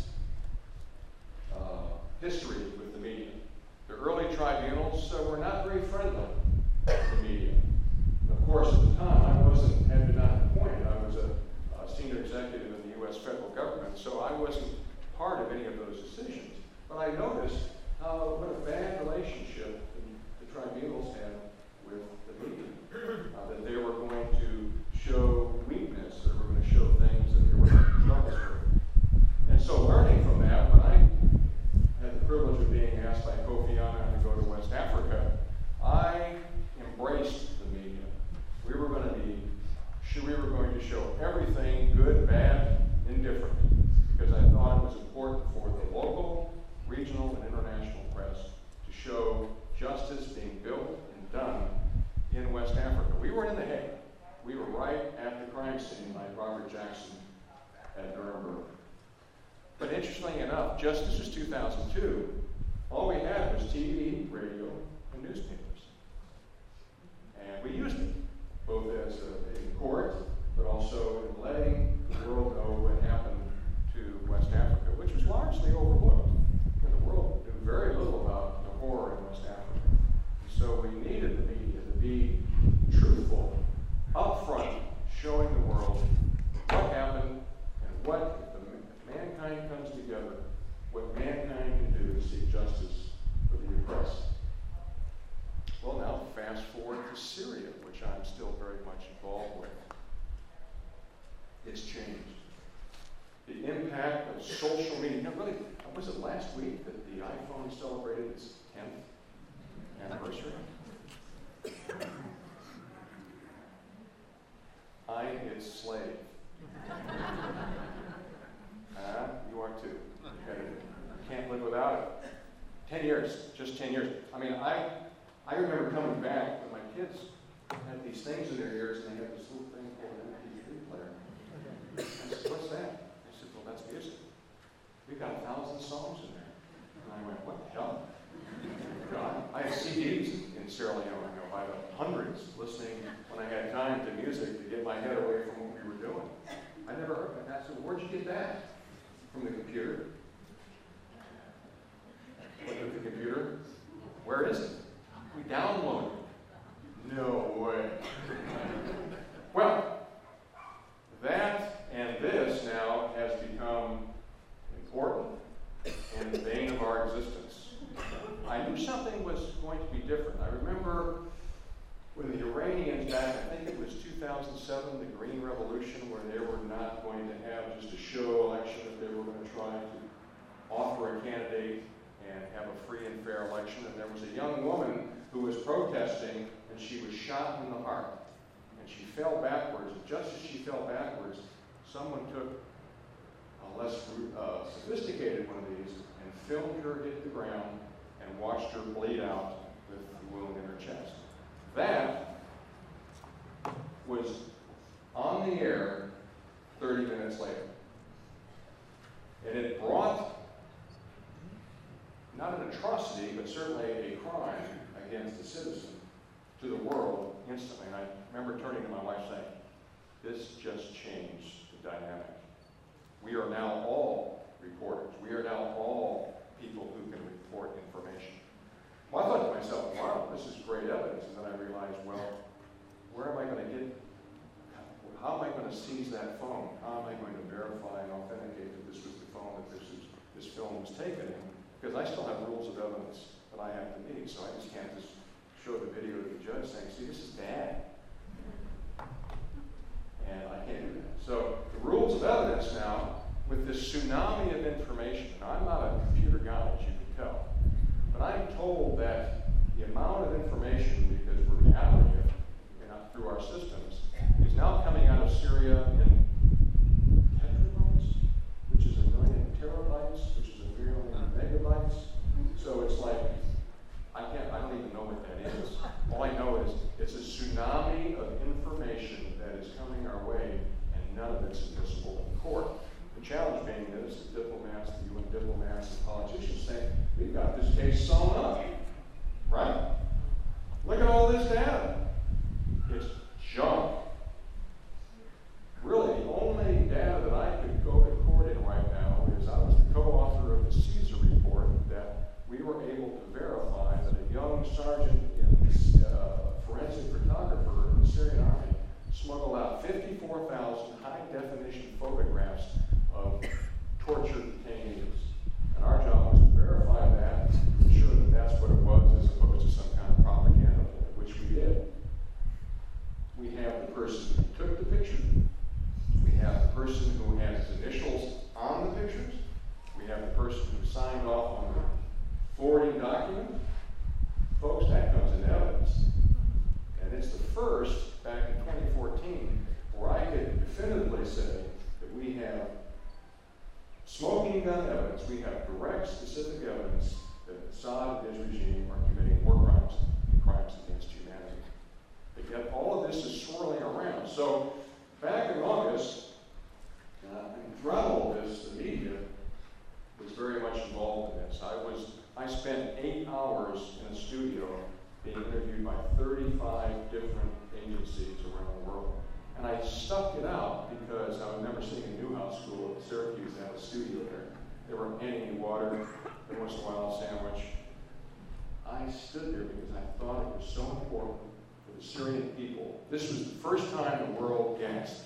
uh, history with the media. The early tribunals uh, were not very friendly to the media. And of course, at the time, I wasn't, had been appointed. I was a, a senior executive in the U S federal government, so I wasn't part of any of those decisions. But I noticed how what a bad relationship the, the tribunals had with the media. Uh, that they were going to show weakness, or they were going to show things that they were not trustworthy. And so learning from that, when I had the privilege of being asked by Kofi Annan to go to West Africa, I embraced the media. We were going to be, we were going to show everything, good, bad, indifferent, because I thought it was important for the local, regional, and international press to show justice being built and done in West Africa. We weren't in The Hague. We were right at the crime scene like Robert Jackson at Nuremberg. But interestingly enough, just this was two thousand two, all we had was T V, radio, and newspapers. And we used it, both as a, in court, but also in letting the world know what happened to West Africa, which was largely overlooked. And the world knew very little about the horror in West Africa. So we needed the media to be truthful, upfront, showing the world what happened and what, if, the, if mankind comes together, what mankind can do to seek justice for the oppressed. Well, now fast forward to Syria, which I'm still very much involved with. It's changed. The impact of social media. You know, really, was it last week that the iPhone celebrated its tenth anniversary? I am its slave. uh, you are too. You can't live without it. Ten years, just ten years. I mean, I I remember coming back when my kids had these things in their ears and they had this little thing called an M P three player. I said, what's that? I said, well, that's music. We've got a thousand songs in there. And I went, what the hell? God, I had C Ds in Sierra Leone, you know, by the hundreds, listening when I had time to music to get my head away from what we were doing. I never heard of that. I said, where'd you get that? From the computer. Look at the computer. Where is it? We downloaded it. No way. Well, that and this now has become important and the bane of our existence. I knew something was going to be different. I remember when the Iranians back, I think it was two thousand seven, the Green Revolution, where they were not going to have just a show election, that they were going to try to offer a candidate and have a free and fair election. And there was a young woman who was protesting, and she was shot in the heart. And she fell backwards, and just as she fell backwards, someone took a less uh, sophisticated one of these and filmed her hit the ground and watched her bleed out with the wound in her chest. That was on the air thirty minutes later. And it brought not an atrocity, but certainly a crime against a citizen to the world instantly. And I remember turning to my wife saying, this just changed the dynamic. We are now all reporters. We are now all people who can report information. Well, I thought to myself, wow, this is great evidence. And then I realized, well, where am I going to get, how am I going to seize that phone? How am I going to verify and authenticate that this was the phone that this, is, this film was taken, because I still have rules of evidence that I have to meet, so I just can't just show the video to the judge saying, see, this is bad. And I can't do that. So the rules of evidence now, with this tsunami of information, now I'm not a computer guy, as you can tell, but I'm told that the amount of information, because we're gathering it you know, through our systems, is now coming out of Syria in tetrabytes, which is a million terabytes, which is a million megabytes. So it's like, I can't, I don't even know what that is. All I know is it's a tsunami of information that is coming our way, and none of it's admissible in court. The challenge being is the diplomats, the U N diplomats, and politicians say, we've got this case sewn up, right? Look at all this data. It's junk. Really, the only data that I could go to court in right now is I was the co-author of the Caesar report that we were able to verify that a young sergeant in uh, forensic photographer in the Syrian army smuggled out fifty-four thousand high-definition photographs of tortured detainees. And our job was to verify that, ensure that that's what it was, as opposed to some kind of propaganda, which we did. We have the person who took the picture. We have the person who has his initials on the pictures. We have the person who signed off on the forwarding document. Folks, that comes in evidence. And it's the first, back in twenty fourteen, where I could definitively say that we have smoking gun evidence, we have direct, specific evidence that Assad and his regime are committing war crimes and crimes against humanity. But yet all of this is swirling around. So back in August, uh, and throughout all this, the media was very much involved in this. I was, I spent eight hours in a studio being interviewed by thirty-five different agencies around the world. And I stuck it out because I remember seeing in Newhouse School at Syracuse, they had a studio there. They were handing me water, every once in a while a sandwich. I stood there because I thought it was so important for the Syrian people. This was the first time the world gasped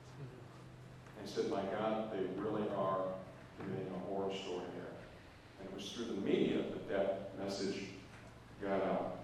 and said, my God, they really are committing a horror story here. And it was through the media that that message got out.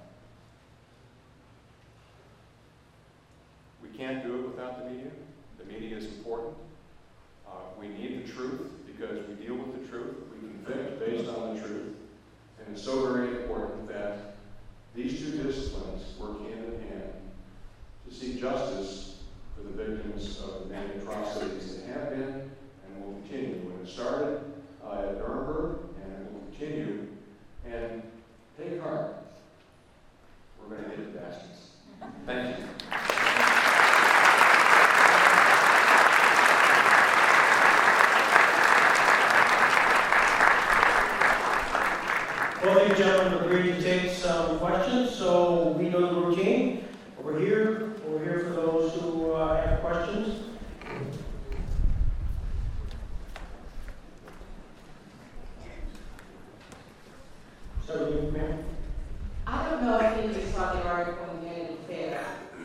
We can't do it without the media. The media is important. Uh, we need the truth because we deal with the truth. We convict based on the truth. And it's so very important that these two disciplines work hand in hand to seek justice for the victims of the many atrocities that have been and will continue. When it started uh, at Nuremberg and it will continue, and take heart. We're going to hit the bastards. Thank you. Both of you gentlemen agreed to take some questions, so we know the routine. Over here, over here for those who uh, have questions. So, you, ma'am? I don't know if you saw the article in Vanity Fair.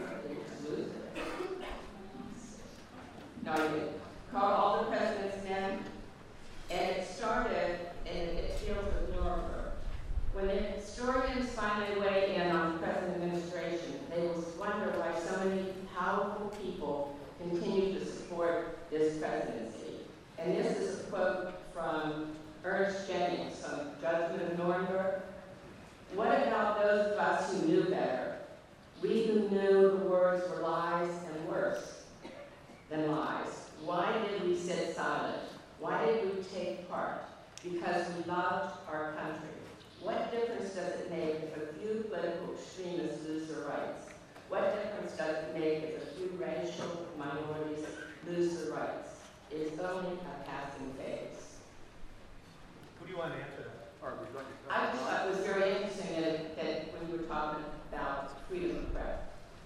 No, you didn't. Called All the President's Men, and it started, and it deals with Nuremberg. When the historians find their way in on the present administration, they will wonder why so many powerful people continue to support this presidency. And this is a quote from Ernest Jennings on Judgment of Nuremberg. What about those of us who knew better? We who knew the words were lies and worse than lies. Why did we sit silent? Why did we take part? Because we loved our country. What difference does it make if a few political extremists lose their rights? What difference does it make if a few racial minorities lose their rights? It is only a passing phase. Who do you want to answer that? Or would you like to I just thought it was very interesting that, that when you were talking about freedom of press.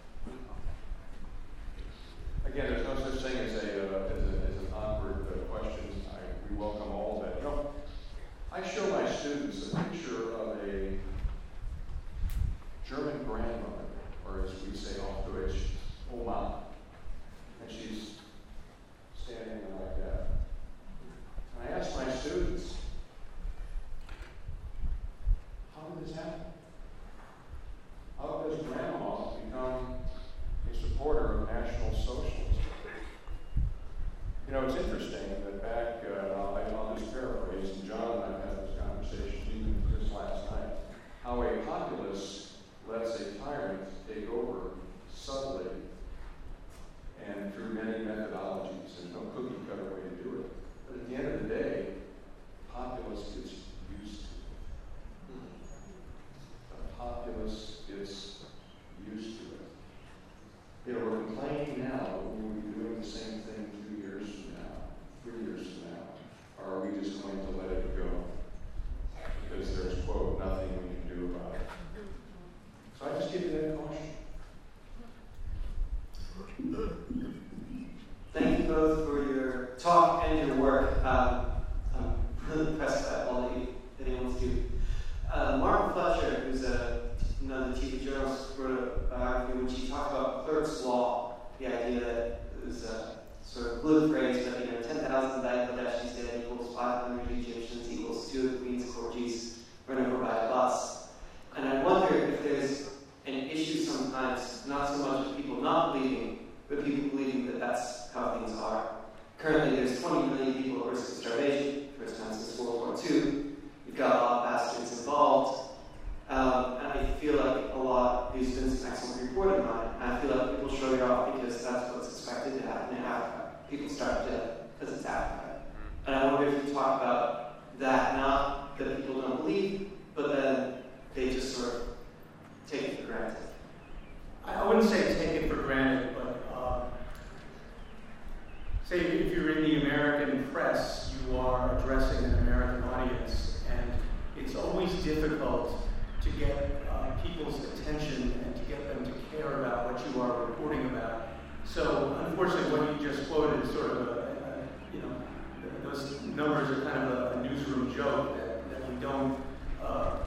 Again, there's no such thing as a uh, as, a, as an awkward uh, question. I, we welcome all of that. You know, I show my students a picture of a German grandmother, or as we say off Deutsch, Oma, and she's standing like that. Bangladesh, she's dead, equals five hundred Egyptians, equals Stuart Queen's corgis run over by a bus. And I wonder if there's an issue sometimes, not so much with people not believing, but people believing that that's how things are. Currently, there's twenty million people at risk of starvation, first time since World War Two. You've got a lot of bastards involved. Um, and I feel like a lot, there's been some excellent reporting on it, and I feel like people shrug it off because that's what's expected to happen in Africa. People start to, because it's Africa. And I wonder if you talk about that, not that people don't believe, but then they just sort of take it for granted. I wouldn't say take it for granted, but uh, say if you're in the American press, you are addressing an American audience, and it's always difficult to get uh, people's attention and to get them to care about what you are reporting about. So, unfortunately, what you just quoted is sort of a, a you know, those numbers are kind of a, a newsroom joke that, that we don't uh,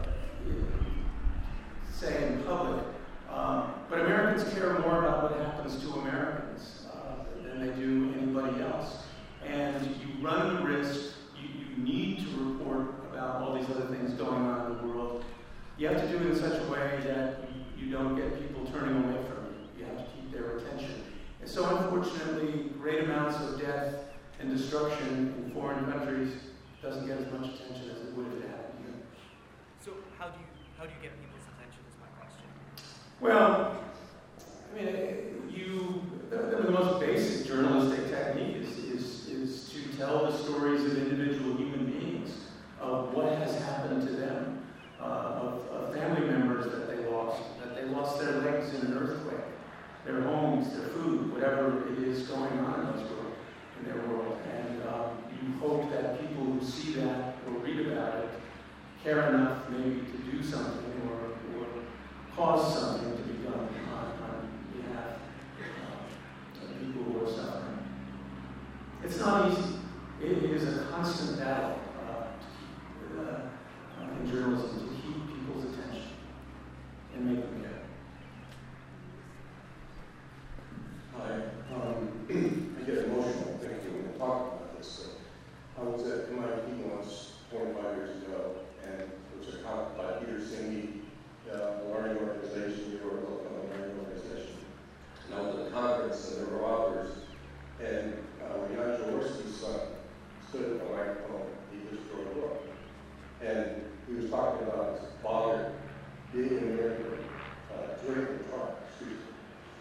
say in public. Um, but Americans care more about what happens to Americans uh, than they do anybody else. And you run the risk, you, you need to report about all these other things going on in the world. You have to do it in such a way that you, you don't get people turning away from you. You have to keep their attention. And so unfortunately, great amounts of death and destruction in foreign countries doesn't get as much attention as it would if it happened here. So how do you how do you get people's attention is my question. Well, I mean, you the, the most basic journalistic technique is, is is to tell the stories of individual human beings, of what has happened to them. Uh, of, of family members that they lost, that they lost their legs in an earthquake, their homes, their food, whatever it is going on in, those world, in their world. And um, you hope that people who see that or read about it care enough maybe to do something or, or cause something to be done on, on behalf uh, of people who are suffering. It's not easy. It is a constant battle uh, to keep, uh, in journalism to keep people's attention and make them care. Hi. Um, I get emotional thinking when I talk about this. Uh, I was at M I T once, twenty-five years ago, and it was a talk by Peter Singh, uh, the learning organization, New York Local Learning Organization. And I was at a conference, and there were authors, and uh, Jan Jaworski's son stood at the microphone. He just wrote a book. And he was talking about his father being in America uh, during the trial, excuse me.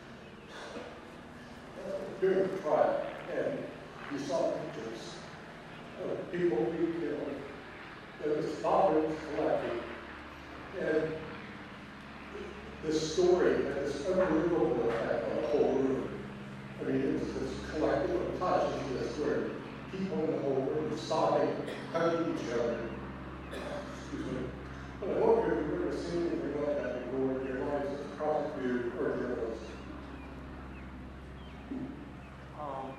Uh, during the trial, and you saw pictures of people being killed, and his father was collecting, and the story had this unbelievable effect on the whole room. I mean, it was this collective consciousness where people in the whole room were sobbing, hugging each other. Excuse me. But I wonder if you've ever seen anything like that before in your lives as a prosecutor or a journalist. Um,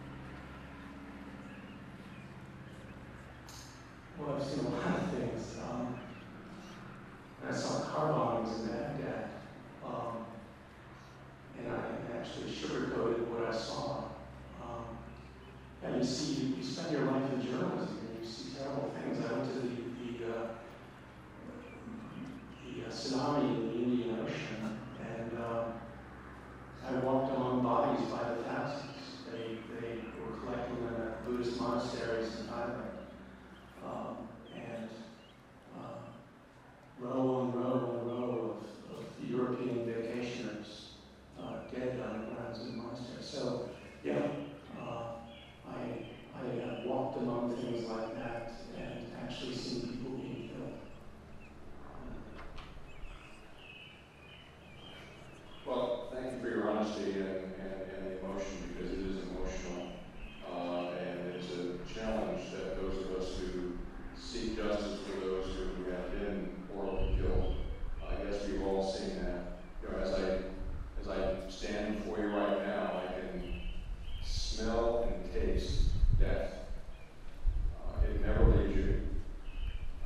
well, I've seen a lot of things. Um, I saw car bombings in Baghdad, um, and I actually sugarcoated what I saw. Um, and you see, you, you spend your life in journalism, and you see terrible things. I went to the the, uh, the uh, tsunami in the Indian Ocean, and uh, I walked among bodies by the thousands. They they were collecting them at Buddhist monasteries in Thailand. Um, and uh, row on row on row of, of European vacationers uh, dead on the grounds of the monastery. So, yeah, uh, I, I uh, walked among things like that and actually seen people being killed. Well, thank you for your honesty and, and, and the emotion, because it is emotional. Uh, and it's a challenge that those of us who seek justice for those who have been horribly killed, I guess we've all seen that. You know, as I as I stand before you right now, I can smell and taste death. Uh, it never leaves you.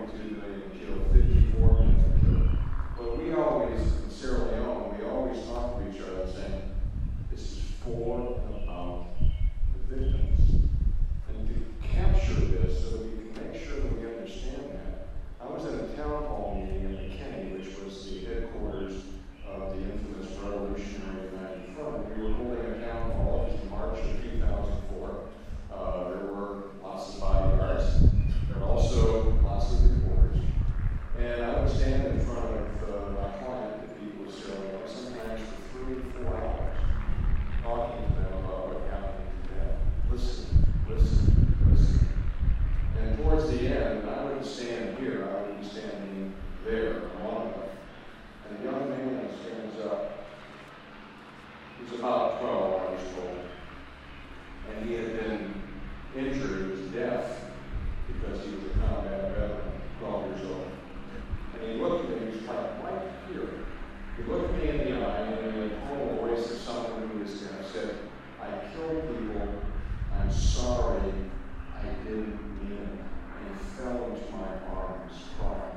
twenty-two million killed, fifty-four million killed. But we always, in Sierra Leone, we always talk to each other saying, this is for about the victims. And to capture this so that we can make sure that we understand that, I was at a town hall meeting in McKinney, which was the headquarters of the infamous Revolutionary United Front. We were holding a town hall. It was March of two thousand four. Uh, there were lots of bodyguards. There were also lots of reporters. And I would stand in front of uh, my client, the people of Sierra Leone, sometimes for three, four hours, talking to them about what happened to them. Listen, listen, listen. And towards the end, I wouldn't stand here, I would be standing there, long enough. And a young man stands up. He was about twelve, I was told. And he had been injured, he was deaf, because he was a combat veteran, twelve years old. And he looked at me, he was like, right here. He looked me in the eye, and in the whole voice of someone who was there, said, I killed people, I'm sorry, I didn't mean it. And he fell into my arms, crying.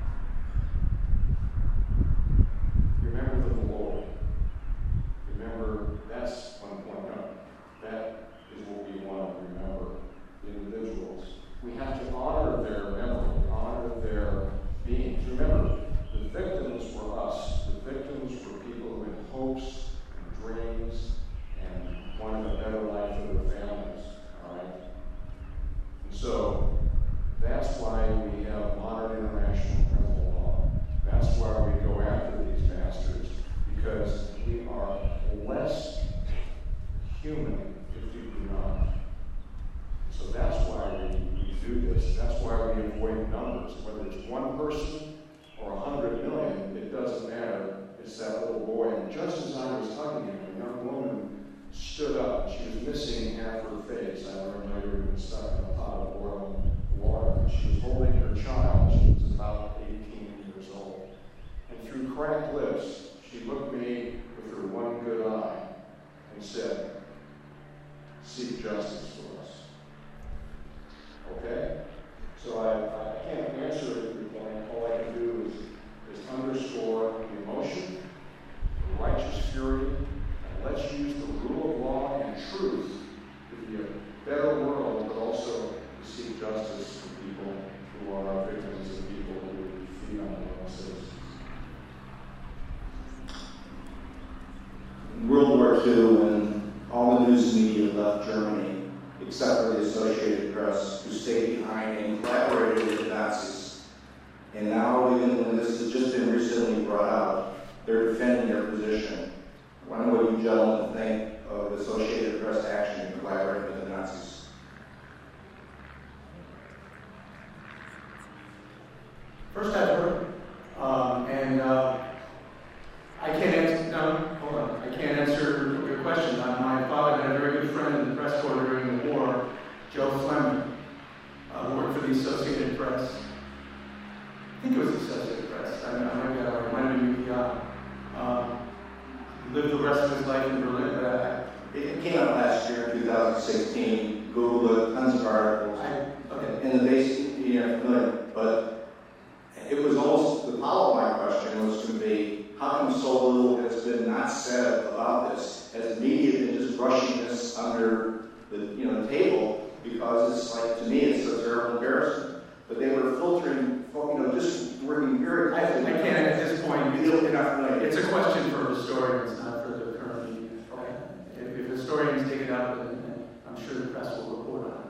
Remember the Lord. Remember, that's one point up. That is what we want to remember, the individuals. We have to honor their memory, honor their beings. Remember, the victims were us. The victims were people who had hopes and dreams and wanted a better life for their families. All right? And so that's why we have modern international criminal law. That's why we go after these bastards, because we are less human if we do not. So that's why we, we do this. That's why we avoid numbers. Whether it's one person or a hundred million, it doesn't matter. It's that little boy. And just as I was hugging him, a young woman stood up. She was missing half her face. I learned later had been stuck in a pot of boiling water. She was holding her child. She was about eighteen years old. And through cracked lips, she looked me with her one good eye and said, seek justice for us. Okay? So I, I can't answer it at the point. All I can do is, is underscore the emotion, the righteous fury, and let's use the rule of law and truth to be a better world, but also to seek justice for people who are victims and people who feed on their own citizens. In World War Two, when all the news media left Germany, except for the Associated Press, who stayed behind and collaborated with the Nazis. And now, even when this has just been recently brought out, they're defending their position. I wonder what you gentlemen think of the Associated Press action in collaborating with the Nazis. First I've heard, um, and uh, I can't answer, no, hold on, I can't answer your question. Uh, my father had a very good friend in the press corps during the war, Joe Fleming, uh, who worked for the Associated Press. I think it was the Associated Press. I, I might get it might have been U P I. Um, he lived the rest of his life in Berlin, but I, It came out last year, two thousand sixteen. Google it, tons of articles. I, okay. And the basic, you know, familiar, but it was almost, the follow-up my question was going to be, how come so little has been not said about this? Has the media been just brushing this under the, you know, the table? Because it's like, to me, it's a terrible embarrassment. But they were filtering, you know, just working very I, I closely. can't at this point. You don't enough familiar. It's a question for historians, not for the current media. Okay. If, if historians take it up, then, then I'm sure the press will report on it.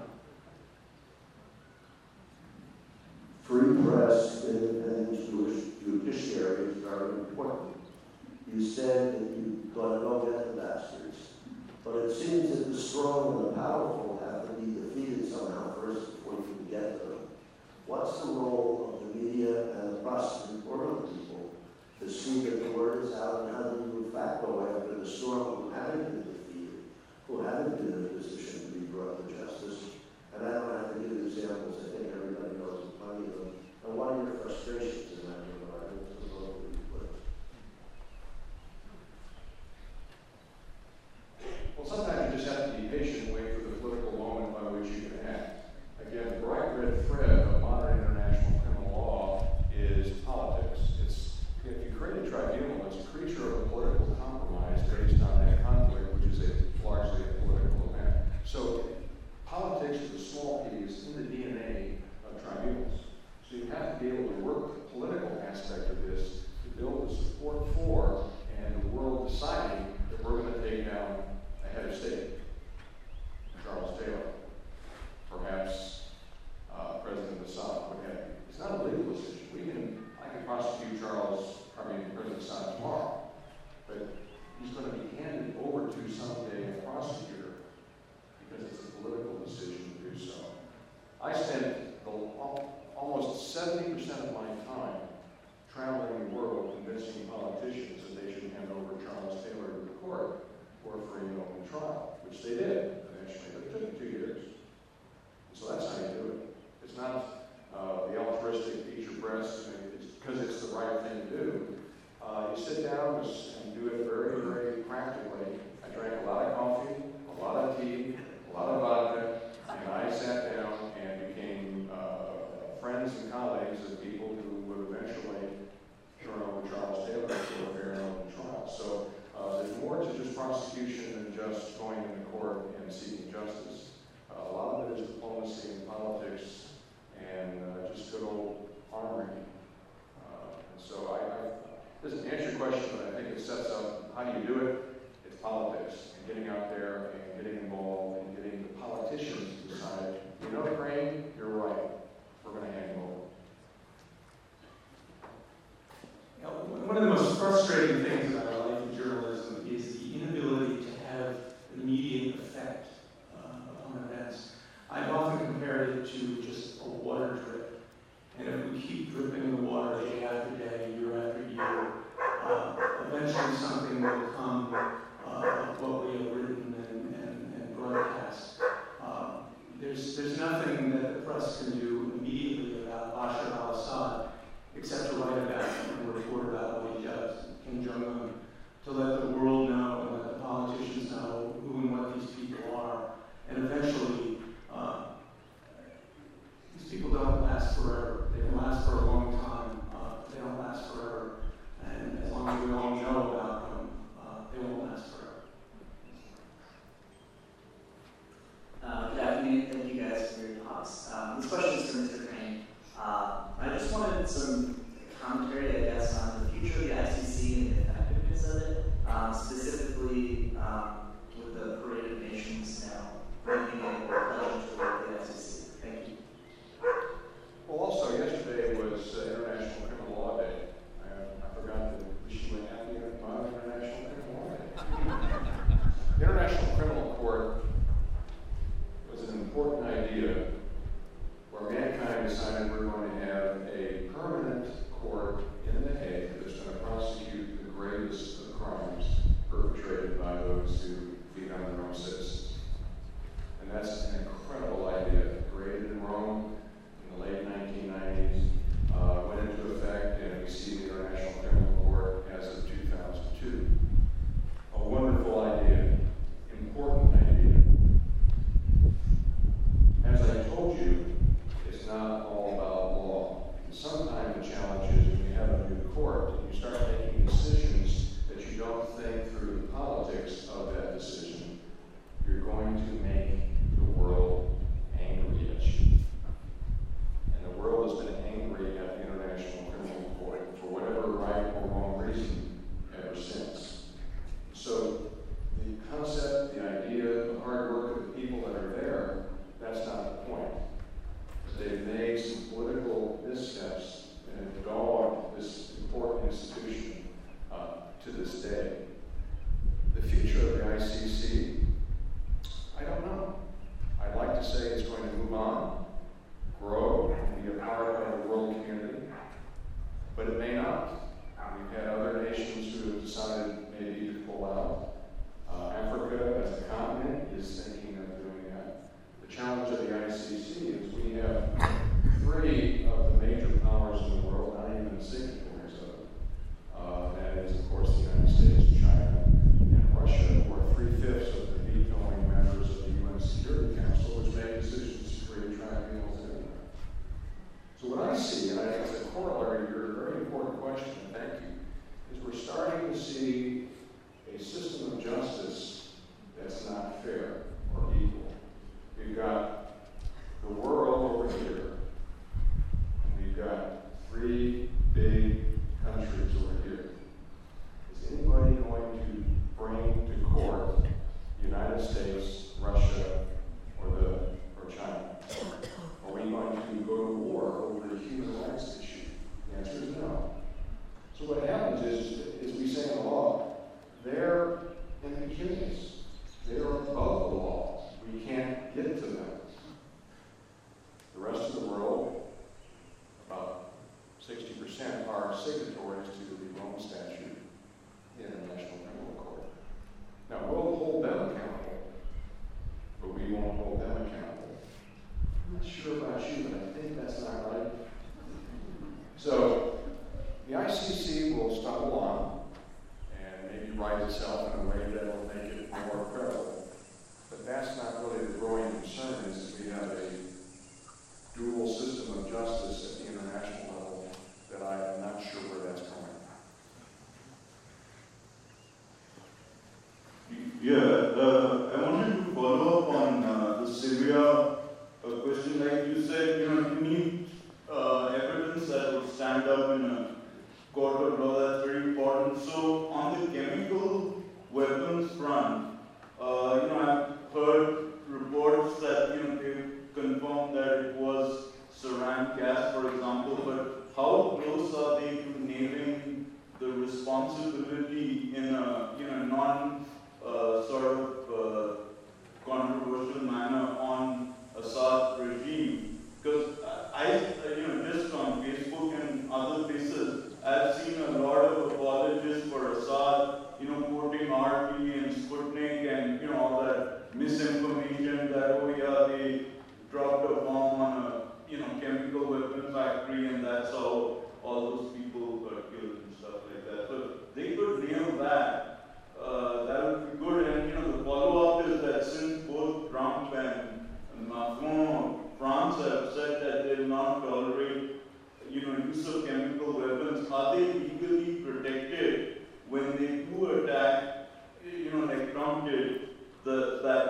Free press and Jewish judiciary is very important. You said that you got to go get the bastards, but it seems that the strong and the powerful have to be defeated somehow first before you can get them. What's the role of the media and the prosecutorial people to see that the word is out, and how do you de facto after the strong who haven't been defeated, who haven't been in a position to be brought to justice? And I don't have to give examples. I think everybody knows plenty of them. And what are your frustrations in that regard? Well, sometimes you just have to be patient and wait for the political which they did eventually, but it took two years. So that's how you do it. It's not uh, the altruistic eat your breast because it's, it's the right thing to do. Uh, you sit down and do it very, very practically. I drank a lot of coffee, a lot of tea, a lot of vodka, and I sat down and became uh, friends and colleagues of people who would eventually turn over Charles Taylor to a fair and open trial. So uh, there's more to just prosecution than just going into court and seeking justice. Uh, a lot of it is diplomacy and politics and uh, just good old armory. Uh, and so I, I doesn't answer your question, but I think it sets up how do you do it? It's politics and getting out there and getting involved and getting the politicians to decide, you know, Crane, you're right. We're going to hand you over. You know, one of the most frustrating things about our life in journalism is the inability to have an immediate effect uh, on events. I've often compared it to just a water drip. And if we keep dripping the water day after day, year after year, uh, eventually something will come uh, of what we have written and, and, and broadcast. Uh, there's, there's nothing that the press can do immediately about Bashar al-Assad except to write about him and report about what he does, Kim Jong-un, to let the world know and let the politicians know who and what these people are. And eventually, uh, these people don't last forever. They can last for a long time. Uh, they don't last forever. And as long as we all know about them, uh, they won't last forever. Uh, good afternoon. Thank you guys for your talks. Um, this question is for Mister Crane. Uh, I just wanted some commentary, I guess, on the future of the I C C and the effectiveness of it, um, specifically um, with the Parade of Nations now bringing in the pledge to work the I C C. Thank you. Well, also, yesterday was uh, International Criminal Law Day. I, I forgot to wish you a happy International Criminal Law Day. The International Criminal Court was an important idea where mankind decided we're going to have a permanent court in The Hague that's going to prosecute the greatest of crimes perpetrated by those who feed on their own citizens. And that's an incredible idea, created in Rome in the late nineteen nineties, uh, went into effect, and we see the International Criminal Court as of two thousand two. A wonderful idea, important idea. As I told you, it's not all about law. And sometimes the challenge is when you have a new court, you start making decisions that you don't think through the politics of that decision. You're going to make the world angry at you. And the world has been angry at the International Criminal Court for whatever right or wrong reason ever since. So the concept, the idea, the hard work of the people that are there, that's not the point. They've made some political missteps and have dogged this important institution uh, to this day. The future of the I C C, I don't know. I'd like to say it's going to move on, grow, and be a part of the world community, but it may not. We've had other nations who have decided maybe to pull out. Uh, Africa as a continent is thinking of doing that. The challenge of the I C C is we have three of the major powers in the world, not even signatories of it. Uh, that is, of course, the United States, China, and Russia, who are three-fifths of the vetoing members of the U N Security Council, which make decisions to create tribunals anyway. So what I see, and I think it's a corollary to your very important question, and thank you, is we're starting to see a system of justice that's not fair or equal. We've got the world over here, and we've got three big countries over here. Is anybody going to bring to court the United States, Russia, or the or China? Are we going to go to war over the human rights issue? The answer is no. So what happens is, is we say in the law, they're impunities. They are above the law. We can't get to them. The rest of the world, about sixty percent, are signatories to the Rome Statute, the International Criminal Court. Now, we'll hold them accountable,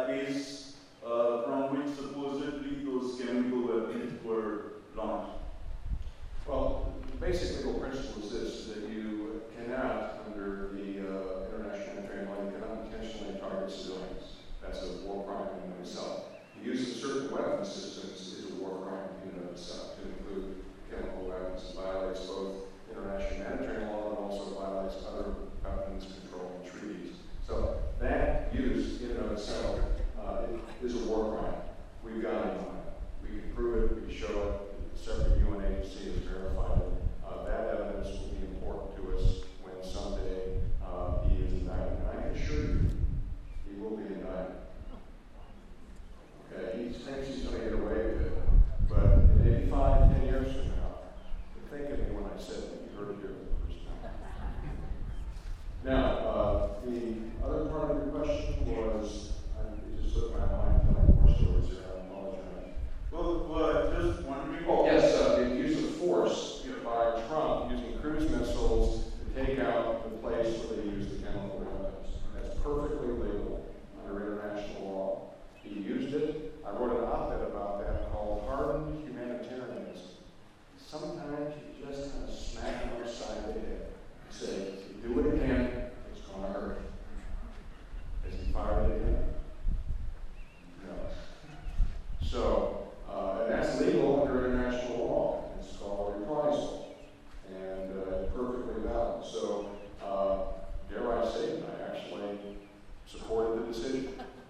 that base uh, from which supposedly those chemical weapons were launched? Well, the basic legal principle is this, that you cannot, under the uh, International Humanitarian Law, you cannot intentionally target civilians. That's a war crime in and of itself. The use of certain weapon systems is a war crime in and of itself, to include chemical weapons. It violates both international humanitarian law and also violates other weapons control treaties. So that use in and of itself uh, is a war crime. We've got it on it. We can prove it, we can show it. A separate U N agency has verified it. Uh, that evidence will be important to us when someday uh, he is indicted. And I can assure you, he will be indicted. Okay, he thinks he's going to get away with it, but in maybe five, ten years from now, think of me when I said that. You heard it here for the first time. Now, uh, the other part of your question was, I just slipped my mind telling more stories here. I apologize. Well, well just wondering. Oh, yes, uh, the use of force by Trump using cruise missiles to take out the place where they use the chemical weapons. That's perfectly legal under international law. He used it. I wrote an op-ed about that called Hardened Humanitarianism. Sometimes you just kind of smack them upside the head. Say, if you do it again, it's going to hurt. Has he fired it again? No. So, uh, and that's legal under international law. It's called reprisal. And uh, it's perfectly valid. So, uh, dare I say it, I actually supported the decision.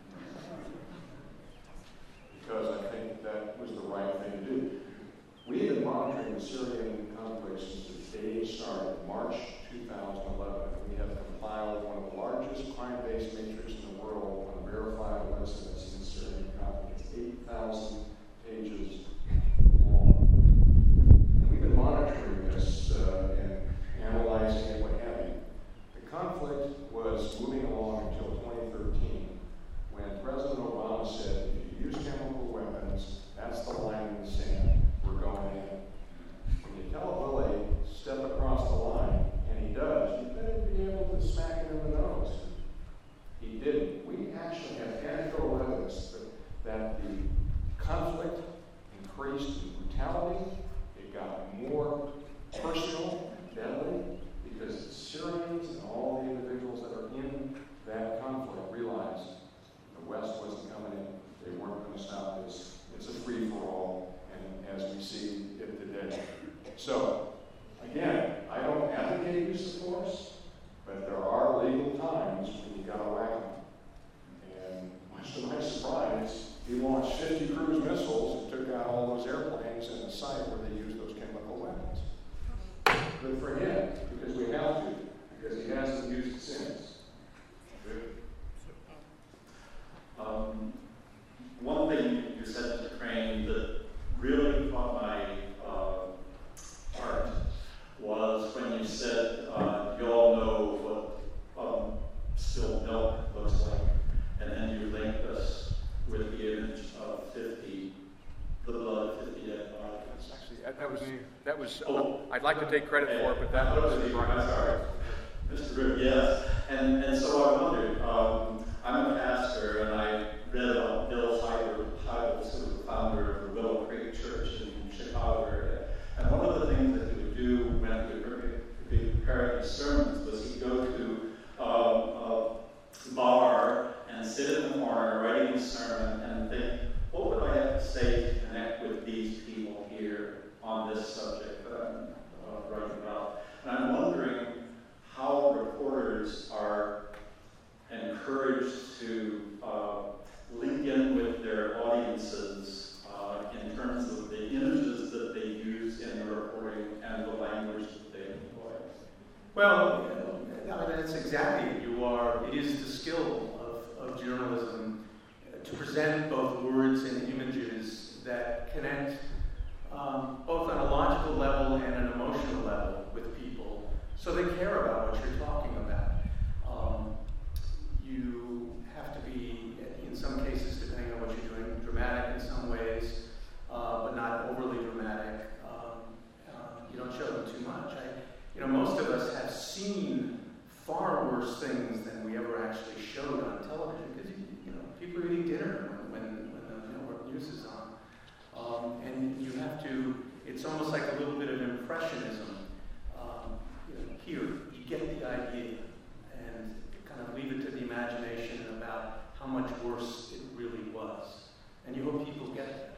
Because I think that was the right thing to do. We have been monitoring the Syrian conflict since the day it started, March two thousand eleven. We have compiled one of the largest crime-based matrix in the world on verifiable incidents in the Syrian conflict. It's eight thousand pages long. And we've been monitoring this uh, and analyzing it, what have you. The conflict was moving along until twenty thirteen, when President Obama said, if you use chemical weapons, that's the line in the sand. We're going in. When you tell a bully, step across the line, and he does, you better be able to smack him in the nose. He didn't. We actually have anecdotal evidence that, that the conflict increased in brutality. It got more personal and deadly because the Syrians and all the individuals that are in that conflict realized the West wasn't coming in. They weren't going to stop this. It's a free-for-all, and as we see it today. So, again, I don't advocate use of force, but there are legal times when you got to whack them. And much to my surprise, he launched fifty cruise missiles and took out all those airplanes in the site where they used those chemical weapons. Good for him, because we have to, because he hasn't used it since. Good. Um, one thing you said to Crane that really caught my uh, heart was when you said, uh, you all know what um, spilled milk looks like, and then you linked us with the image of fifty, the blood of fifty dead bodies. Actually, that was, that was oh, I'd like to take credit for it, but that was, was I'm sorry. Mister Grimm, yes. And, and so I wondered, um, I'm a pastor, and I read about Bill Hybels, Hybels, who was the founder of the Willow Creek Church in Chicago area. And one of the things that he would do when he would be preparing his sermons was he'd go to uh, a bar and sit in the corner writing his sermon and think, what would I have to say to connect with these people here on this subject that I'm uh, writing about? And I'm wondering how reporters are encouraged to uh, link in with their audiences uh, in terms of the images that they use in the reporting and the language that they employ. Well, I mean, that's exactly it. You are, it is the skill of, of journalism to present both words and images that connect um, both on a logical level and an emotional level with people, so they care about what you're talking about. Um, you have to be, in some cases, depending on what you're doing, dramatic in some ways, uh, but not overly dramatic. Um, uh, you don't show them too much. I, you know, most of us have seen far worse things than we ever actually showed on television, because you know people are eating And you hope people get that.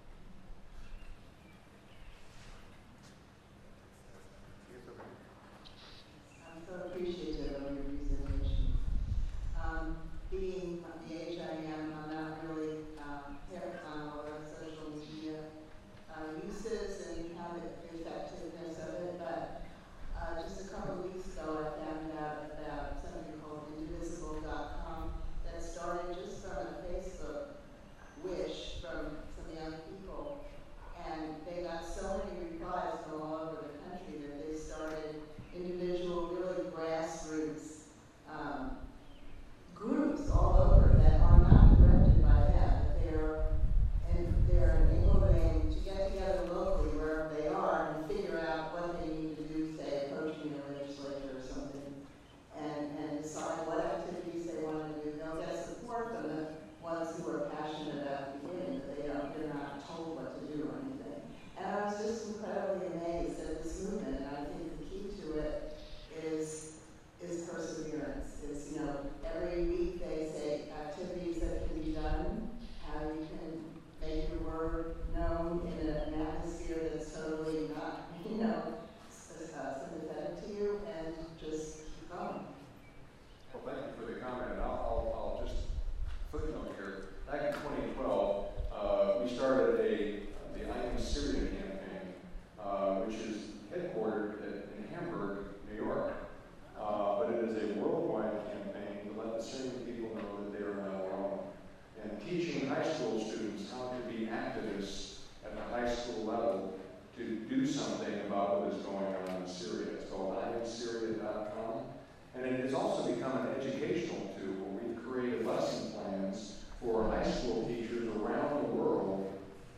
I'm so appreciative of your presentation. Um, being the age I am, I'm not really um, hip on all the social media uh, uses and how the effectiveness of it, but uh, just a couple of weeks ago I found out about something called indivisible dot com that started just from a Facebook wish from some young people, and they got so many replies from all over the country that they started individual, really grassroots um, groups all over that are not directed by them, but they're and they're enabling to get together locally wherever they are and figure out what they need to do, say approaching the legislature or something, and, and decide what activities they want to do. They'll get support from the ones who are passionate about the beginning, but they don't, they're not told what to do or anything. And I was just incredibly amazed at this movement, and I think the key to it is is perseverance. It's, you know, every week they say activities that can be done, how you can make your word known in an atmosphere that's totally not, you know, uh, sympathetic to you, and just keep going. Well, thank you for the comment, and I'll, I'll, I'll just footnote here. Back in twenty twelve, uh, we started a the I Am Syria campaign, uh, which is headquartered at, in Hamburg, New York. Uh, but it is a worldwide campaign to let the Syrian people know that they are not alone. And teaching high school students how to be activists at the high school level to do something about what is going on in Syria. It's called I am Syria dot com. And it has also become an educational tool where we've created lesson plans for high school teachers around the world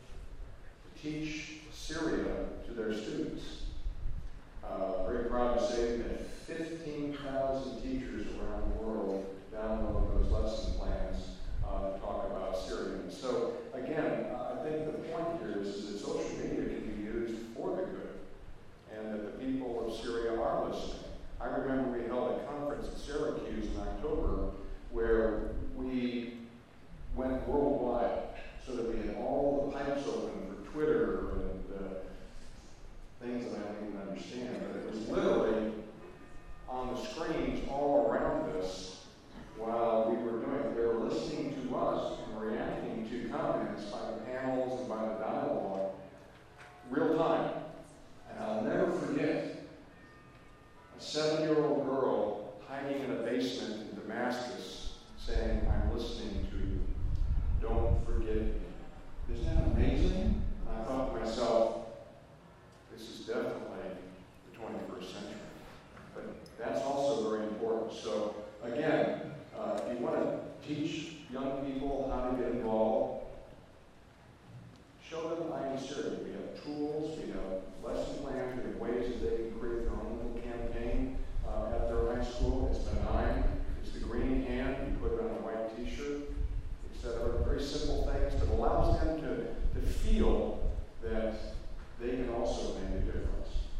to teach Syria to their students. Uh, very proud to say that fifteen thousand teachers around the world download those lesson plans uh, to talk about Syria. And so, again, uh, I think the point here is, is that social media can be used for the good, and that the people of Syria are listening. I remember we held a conference at Syracuse in October where we went worldwide, so that we had all the pipes open for Twitter and uh, things that I don't even understand, but it was literally on the screens all around us while we were doing it. They were listening to us and reacting to comments by the panels and by the dialogue real time. And I'll never forget a seven-year-old girl hiding in a basement in Damascus saying, "I'm listening to you. Don't forget me." Isn't that amazing? And I thought to myself, this is definitely the twenty-first century. But that's also very important. So again, uh, if you want to teach young people how to get involved, show them I Am Syria. We have tools, we have lesson plans, we have ways that they can create their own little campaign uh, at their high school. It's benign. It's the green hand. You put it on a white T-shirt, et cetera. Very simple things that allows them to, to feel that they can also make a difference.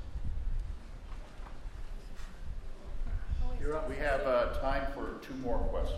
You're up. We have uh, time for two more questions.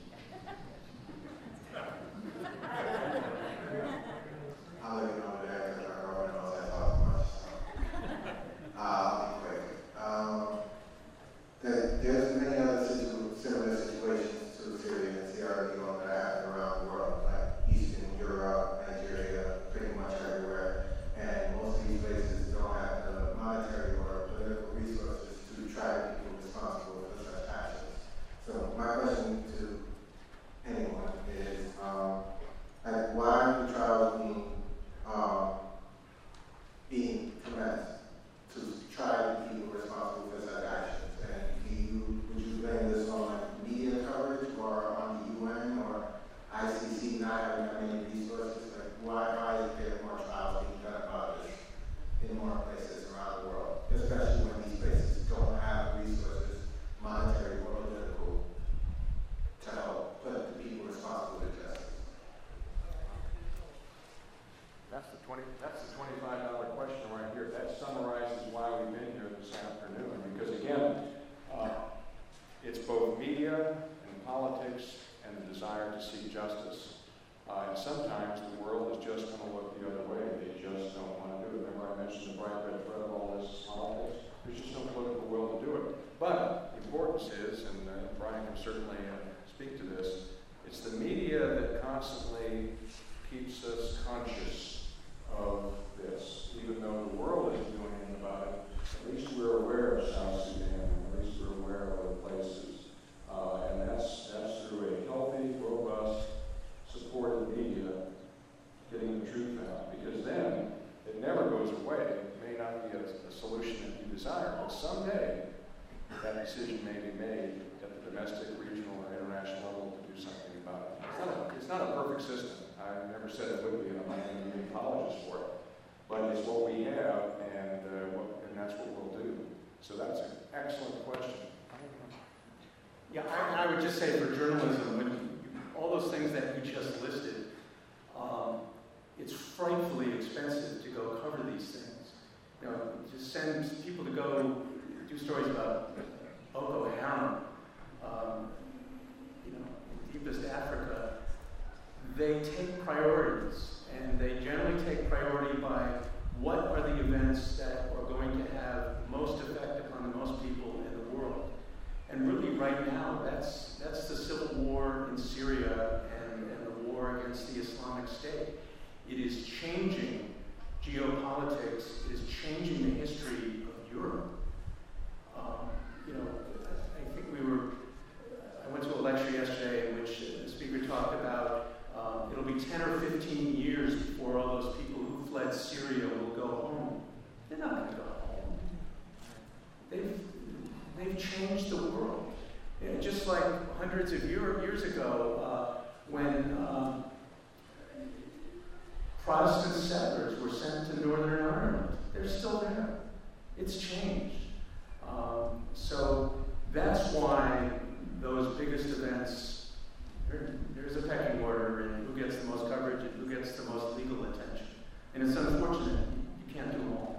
I'll let you know that because I already know that talk much. So. Uh, I'll be quick. Um, there, there's many other situ- similar situations to Syria and Sierra Leone that happen around the world, like Eastern Europe, Nigeria, pretty much everywhere. And most of these places don't have the monetary or political resources to try to keep people responsible for such actions. So my question to anyone is, um, like, why are the trials being um, being commenced to try to keep people responsible for such actions? And do you would you blame this on like media coverage or on the U N or I C C not having that many resources? Like, why why is there more trials being done about this in more places around the world, especially when these places don't have resources, monetary or political, to help put the people responsible to justice? That's the twenty. That's the twenty-five dollar question right here. That summarizes why we've been here this afternoon. Because again, uh, it's both media and politics and the desire to seek justice Uh, and sometimes the world is just going to look the other way. They just don't want to do it. Remember I mentioned the bright red thread of all this politics? There's just no political will to do it. But the importance is, and uh, Brian can certainly uh, speak to this, it's the media that constantly keeps us conscious of this. Even though the world isn't doing anything about it, at least we're aware of South Sudan, at least we're aware of other places. Uh, and that's, that's through a healthy, robust, supported media getting the truth out. Because then, it never goes away. It may not be a, a solution that you desire, but someday, that decision may be made at the domestic, regional, or international level to do something about it. It's not a, it's not a perfect system. I never said it would be, and I'm not going to be an apologist for it. But it's what we have, and, uh, what, and that's what we'll do. So that's an excellent question. Yeah, I, I would just say for journalism, when you, all those things that you just listed, um, it's frightfully expensive to go cover these things. You know, just send people to go do stories about Boko Haram, um, you know, in deepest Africa. They take priorities, and they generally take priority by what are the events that are going to have most effect upon the most people in the world. And really, right now, that's that's the civil war in Syria and, and the war against the Islamic State. It is changing geopolitics. It is changing the history of Europe. Um, you know, I think we were. I went to a lecture yesterday in which the speaker talked about um, it'll be ten or fifteen years before all those people who fled Syria will go home. They're not going to go home. They've They've changed the world. You know, just like hundreds of year, years ago, uh, when um, Protestant settlers were sent to Northern Ireland. They're still there. It's changed. Um, so that's why those biggest events, there, there's a pecking order in who gets the most coverage and who gets the most legal attention. And it's unfortunate. You can't do them all.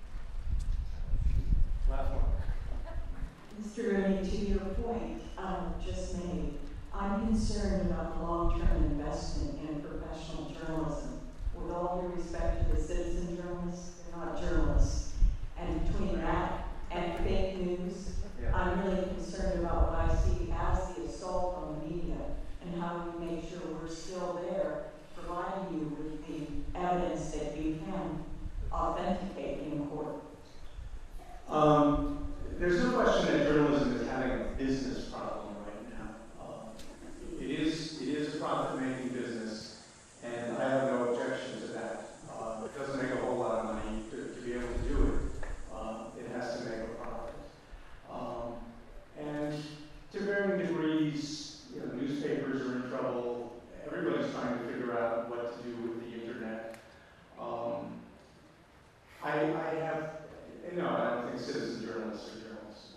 Last one. Mister Rooney, to your point um, just made, I'm concerned about the long-term investment in professional journalism. With all due respect to the citizen journalists, they're not journalists. And between that and fake news, yeah. I'm really concerned about what I see as the assault on the media and how we make sure we're still there, providing you with the evidence that you can authenticate in court. Um, There's no question that journalism is having a business problem right now. Um, it is it is a profit-making business, and I have no objection to that. Uh, it doesn't make a whole lot of money to, to be able to do it. Uh, it has to make a profit. Um, and to varying degrees, you know, newspapers are in trouble. Everybody's trying to figure out what to do with the internet. Um, I, I have, no, I don't think citizen journalists are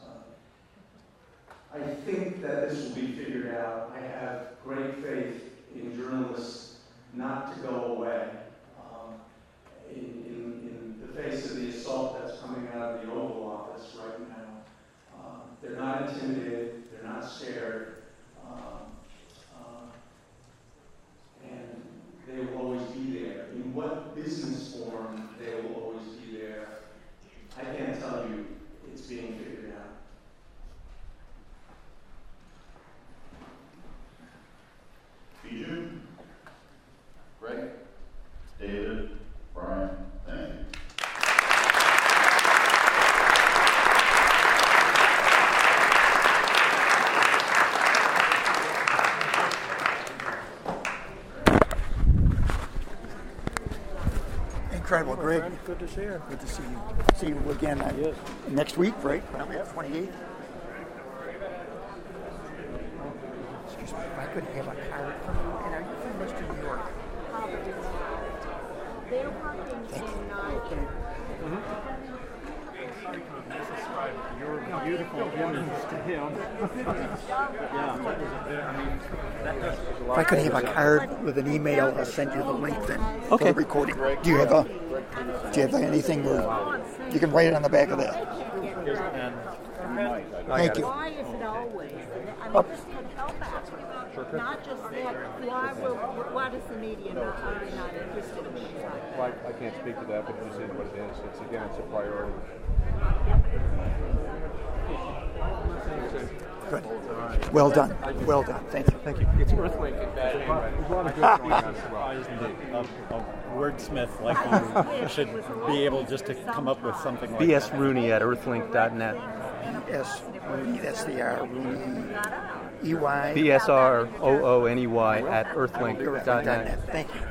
I think that this will be figured out. I have great faith in journalists not to go away um, in, in, in the face of the assault that's coming out of the Oval Office right now. Um, they're not intimidated. They're not scared. Um, uh, and they will always be there. In what business form they will always be there, I can't tell you. It's being figured out. Bijou, Greg, David, Brian, thank you. Incredible, Greg. Good to see you. Good to see you. See you again uh, yes. next week, right? twenty-eighth. Excuse me, if I could have a card from you, and are you from Western New York? They're working in okay. Your beautiful image to him. yeah. If I could have a card with an email, I'll send you the link then okay. for the recording. Do you have a? Do you have anything where you can write it on the back of that? Thank you. Why is it always? I mean, Oh. this can help out. circuit? Not just that. Why, will, why does the media not, are they not interested in things like that? Well, I, I can't speak to that, but this is what it is. It's again, it's a priority. Good. Well done. Well done. Thank you. Thank you. It's Earthlink. There's a lot of good going on as well. A, a wordsmith like you should be able just to come up with something like B S that. Rooney at earthlink dot net. B S Rooney, that's the R. Rooney. E Y. B S R O O N E Y at earthlink dot net. Thank you.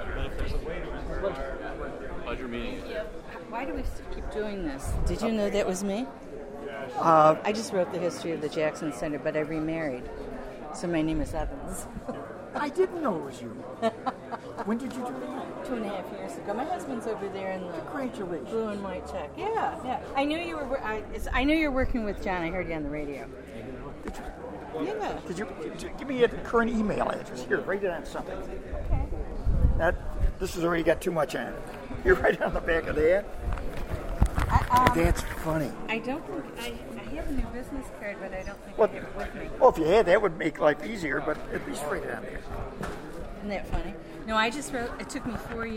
Pleasure meeting you. Why do we keep doing this? Did you know that was me? Uh, I just wrote the history of the Jackson Center, but I remarried. So my name is Evans. I didn't know it was you. When did you do that? Two and a half years ago. My husband's over there in the Congratulations. blue and white check. Yeah, yeah. I knew you were. I, it's, I knew you were working with John. I heard you on the radio. Did you? Yeah. Did you, did you give me a current email address? Here, write it on something. Okay. That this has already got too much on it. You write it on the back of that. I, um, That's funny. I don't think I, I have a new business card, but I don't think Well, I have it with me. well, if you had, that would make life easier, but at least write it on there. Isn't that funny? No, I just wrote. It took me four years.